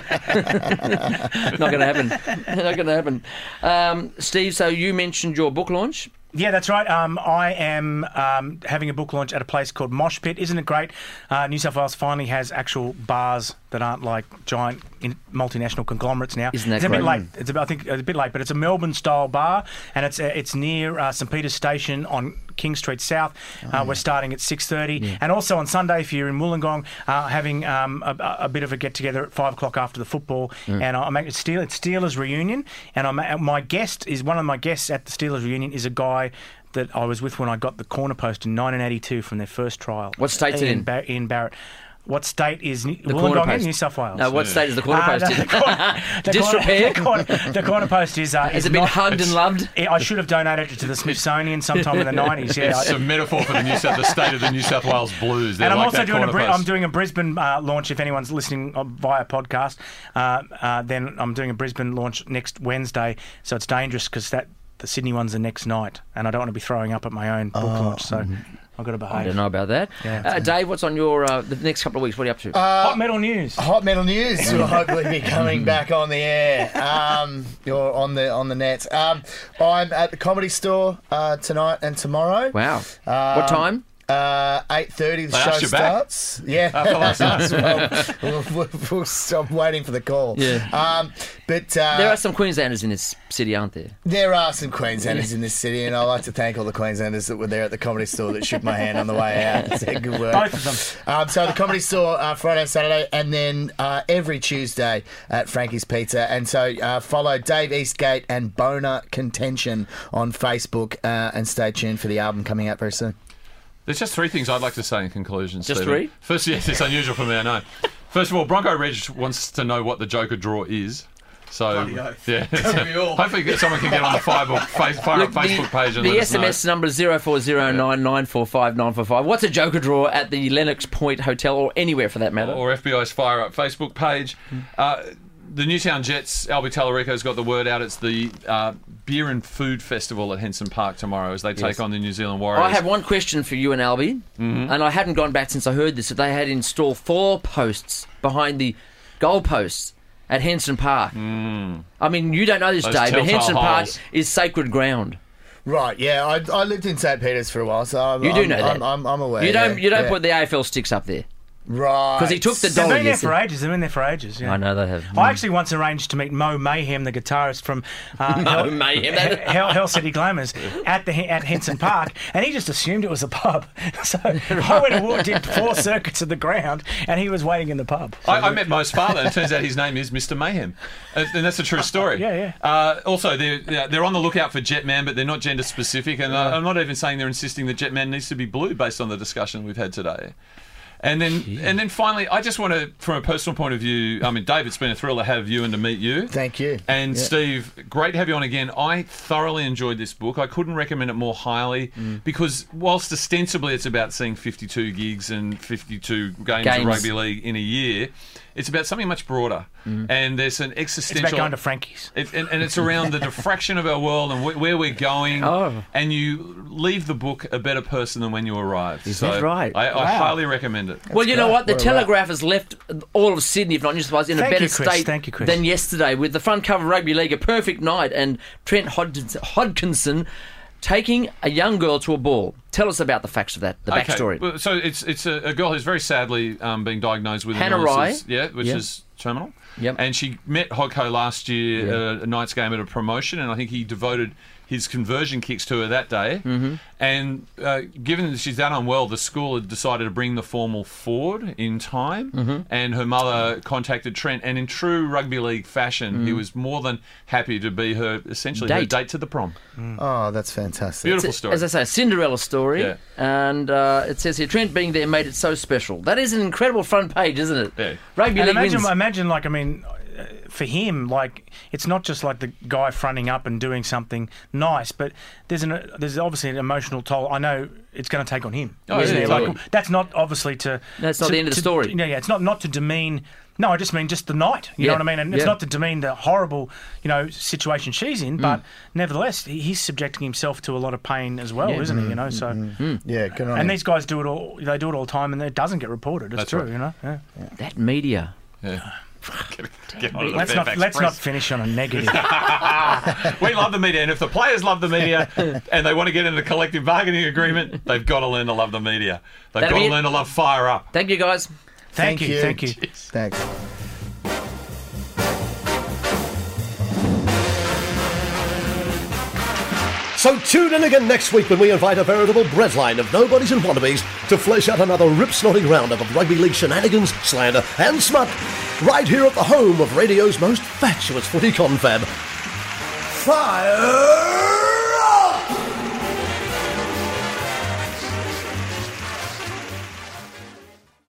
going to happen. Not going to happen. Um, Steve, so you mentioned your book launch. Yeah, that's right. Um, I am um, having a book launch at a place called Mosh Pit. Isn't it great? Uh, New South Wales finally has actual bars that aren't like giant in- multinational conglomerates now. Isn't that it's a great? bit late. It's a bit, I think it's a bit late, but it's a Melbourne-style bar, and it's uh, it's near uh, St Peter's Station on King Street South. Uh, Oh, we're starting at six thirty, Yeah. and also on Sunday, if you're in Wollongong, uh, having um, a, a bit of a get together at five o'clock after the football, Mm. and I'm at Steel. It's Steelers reunion, and I'm, my guest is one of my guests at the Steelers reunion is a guy that I was with when I got the corner post in nineteen eighty-two from their first trial. What state's it Ian in? Ba- Ian Barrett. What state is New- The corner Wollongong in post. New South Wales? No, what state is the corner Uh, post the, in? the corner, the Disrepair? Corner, the, corner, the corner post is. Uh, Has is it been not- hugged and loved? I should have donated it to the Smithsonian sometime in the nineties. Yeah, It's a metaphor for the New South, the state of the New South Wales Blues. They're and I'm like also that doing a corner Bri- post. I'm doing a Brisbane uh, launch. If anyone's listening uh, via podcast, uh, uh, then I'm doing a Brisbane launch next Wednesday. So it's dangerous because that the Sydney one's the next night, and I don't want to be throwing up at my own book launch. So I've got to behave. I don't know about that. Yeah. Uh, Dave, what's on your uh, the next couple of weeks? What are you up to? Hot metal news. Hot Metal News will hopefully be coming back on the air. Um, you're on the on the net. Um, I'm at the Comedy Store uh, tonight and tomorrow. Wow. Um, What time? Uh, eight thirty. The They show asked you back? starts. Yeah. After last night. well, we'll, we'll, we'll stop waiting for the call. Yeah. Um, but uh, There are some Queenslanders in this city, aren't there? There are some Queenslanders in this city, and I'd like to thank all the Queenslanders that were there at the Comedy Store that shook my hand on the way out and said good work. Both of them. Um, so the Comedy Store uh, Friday and Saturday, and then uh, every Tuesday at Frankie's Pizza. And so uh, follow Dave Eastgate and Boner Contention on Facebook, uh, and stay tuned for the album coming out very soon. There's just three things I'd like to say in conclusion. Just Stephen. three? First, yes, it's unusual for me, I know. First of all, Bronco Reg wants to know what the Joker draw is. So, yeah. Hopefully someone can get on the Fire, face, Fire Up Facebook page and the let us S M S number is zero four zero nine nine four five nine four five. What's a Joker draw at the Lennox Point Hotel or anywhere for that matter? know. Or F B I's Fire Up Facebook page. Uh, the Newtown Jets, Albie Tallarico's got the word out. It's the uh, Beer and Food Festival at Henson Park tomorrow as they take Yes. on the New Zealand Warriors. I have one question for you and Albie, Mm-hmm. and I hadn't gone back since I heard this. That they had installed four posts behind the goalposts at Henson Park. I mean, you don't know this, Those Dave, but telltale Henson Park holes. is sacred ground. Right, yeah, I, I lived in Saint Peters for a while, so I'm, You do I'm, know that. I'm, I'm, I'm aware. You don't. yeah, You don't yeah. put the A F L sticks up there Right. because he took the They've dollar. been there yes. for ages. They've been there for ages. Yeah. I know they have. I actually once arranged to meet Mo Mayhem, the guitarist from uh, Hell, Mayhem. Hell, Hell City Glamours, at the at Henson Park, and he just assumed it was a pub. So I went and walked, did four circuits of the ground, and he was waiting in the pub. So I, I met Mo's father, and it turns out his name is Mister Mayhem. And and that's a true story. Yeah, yeah. Uh, also, they're, yeah, they're on the lookout for Jetman, but they're not gender specific. And uh, I'm not even saying they're insisting that Jetman needs to be blue based on the discussion we've had today. And then, and then finally, I just want to, from a personal point of view, I mean, Dave, it's been a thrill to have you and to meet you. Thank you. And Yeah. Steve, great to have you on again. I thoroughly enjoyed this book. I couldn't recommend it more highly Mm. because whilst ostensibly it's about seeing fifty-two gigs and fifty-two games, Games. of rugby league in a year, it's about something much broader. And there's an it's existential... about going to Frankie's. It, and, and it's around the diffraction of our world and wh- where we're going. Oh. And you leave the book a better person than when you arrived. Is so that right? I, I Wow. highly recommend it. Well, you know great. what? The What a Telegraph has left all of Sydney, if not New South Wales, in Thank a better you, Chris. state Thank you, Chris. than yesterday, with the front cover of Rugby League, a perfect night, and Trent Hodgins- Hodkinson taking a young girl to a ball. Tell us about the facts of that, the backstory. Well, so it's it's a, a girl who's very sadly um, being diagnosed with Hannah an illness, Rye. yeah, which Yep. is terminal. Yep. And she met Hodko last year Yeah. at a Knights game at a promotion, and I think he devoted his conversion kicks to her that day. Mm-hmm. And uh, given that she's that unwell, the school had decided to bring the formal forward in time, Mm-hmm. and her mother contacted Trent, and in true rugby league fashion, he was more than happy to be her, essentially, her Date. date to the prom. Oh, that's fantastic. Beautiful It's a- story. As I say, a Cinderella story. Yeah. And uh, it says here, Trent being there made it so special. That is an incredible front page, isn't it? Yeah. Rugby And League imagine, wins. imagine, like, I mean, uh, for him, like, it's not just like the guy fronting up and doing something nice, but there's an uh, there's obviously an emotional toll. I know it's going to take on him. Oh, isn't yeah, it? totally. Like, that's not obviously to. That's not to- the end of the to- story. Yeah, yeah. It's not not to demean. No, I just mean just the night. You Yeah. know what I mean? And it's Yeah. not to demean the horrible, you know, situation she's in, but Mm. nevertheless, he- he's subjecting himself to a lot of pain as well, Yeah. isn't he? You know, so. Yeah, good on And him. these guys do it all. They do it all the time, and it doesn't get reported. It's That's true, right. you know. Yeah. That media. Yeah. Get, get rid of the Let's not Fairfax let's Press. not finish on a negative. We love the media, and if the players love the media and they want to get in a collective bargaining agreement, they've got to learn to love the media. They've That'll got be to it. learn to love Fire Up. Thank you, guys. Thank, you, thank you. Thanks. So tune in again next week when we invite a veritable breadline of nobodies and wannabes to flesh out another rip-snorting roundup of rugby league shenanigans, slander and smut, right here at the home of radio's most fatuous footy confab. Fire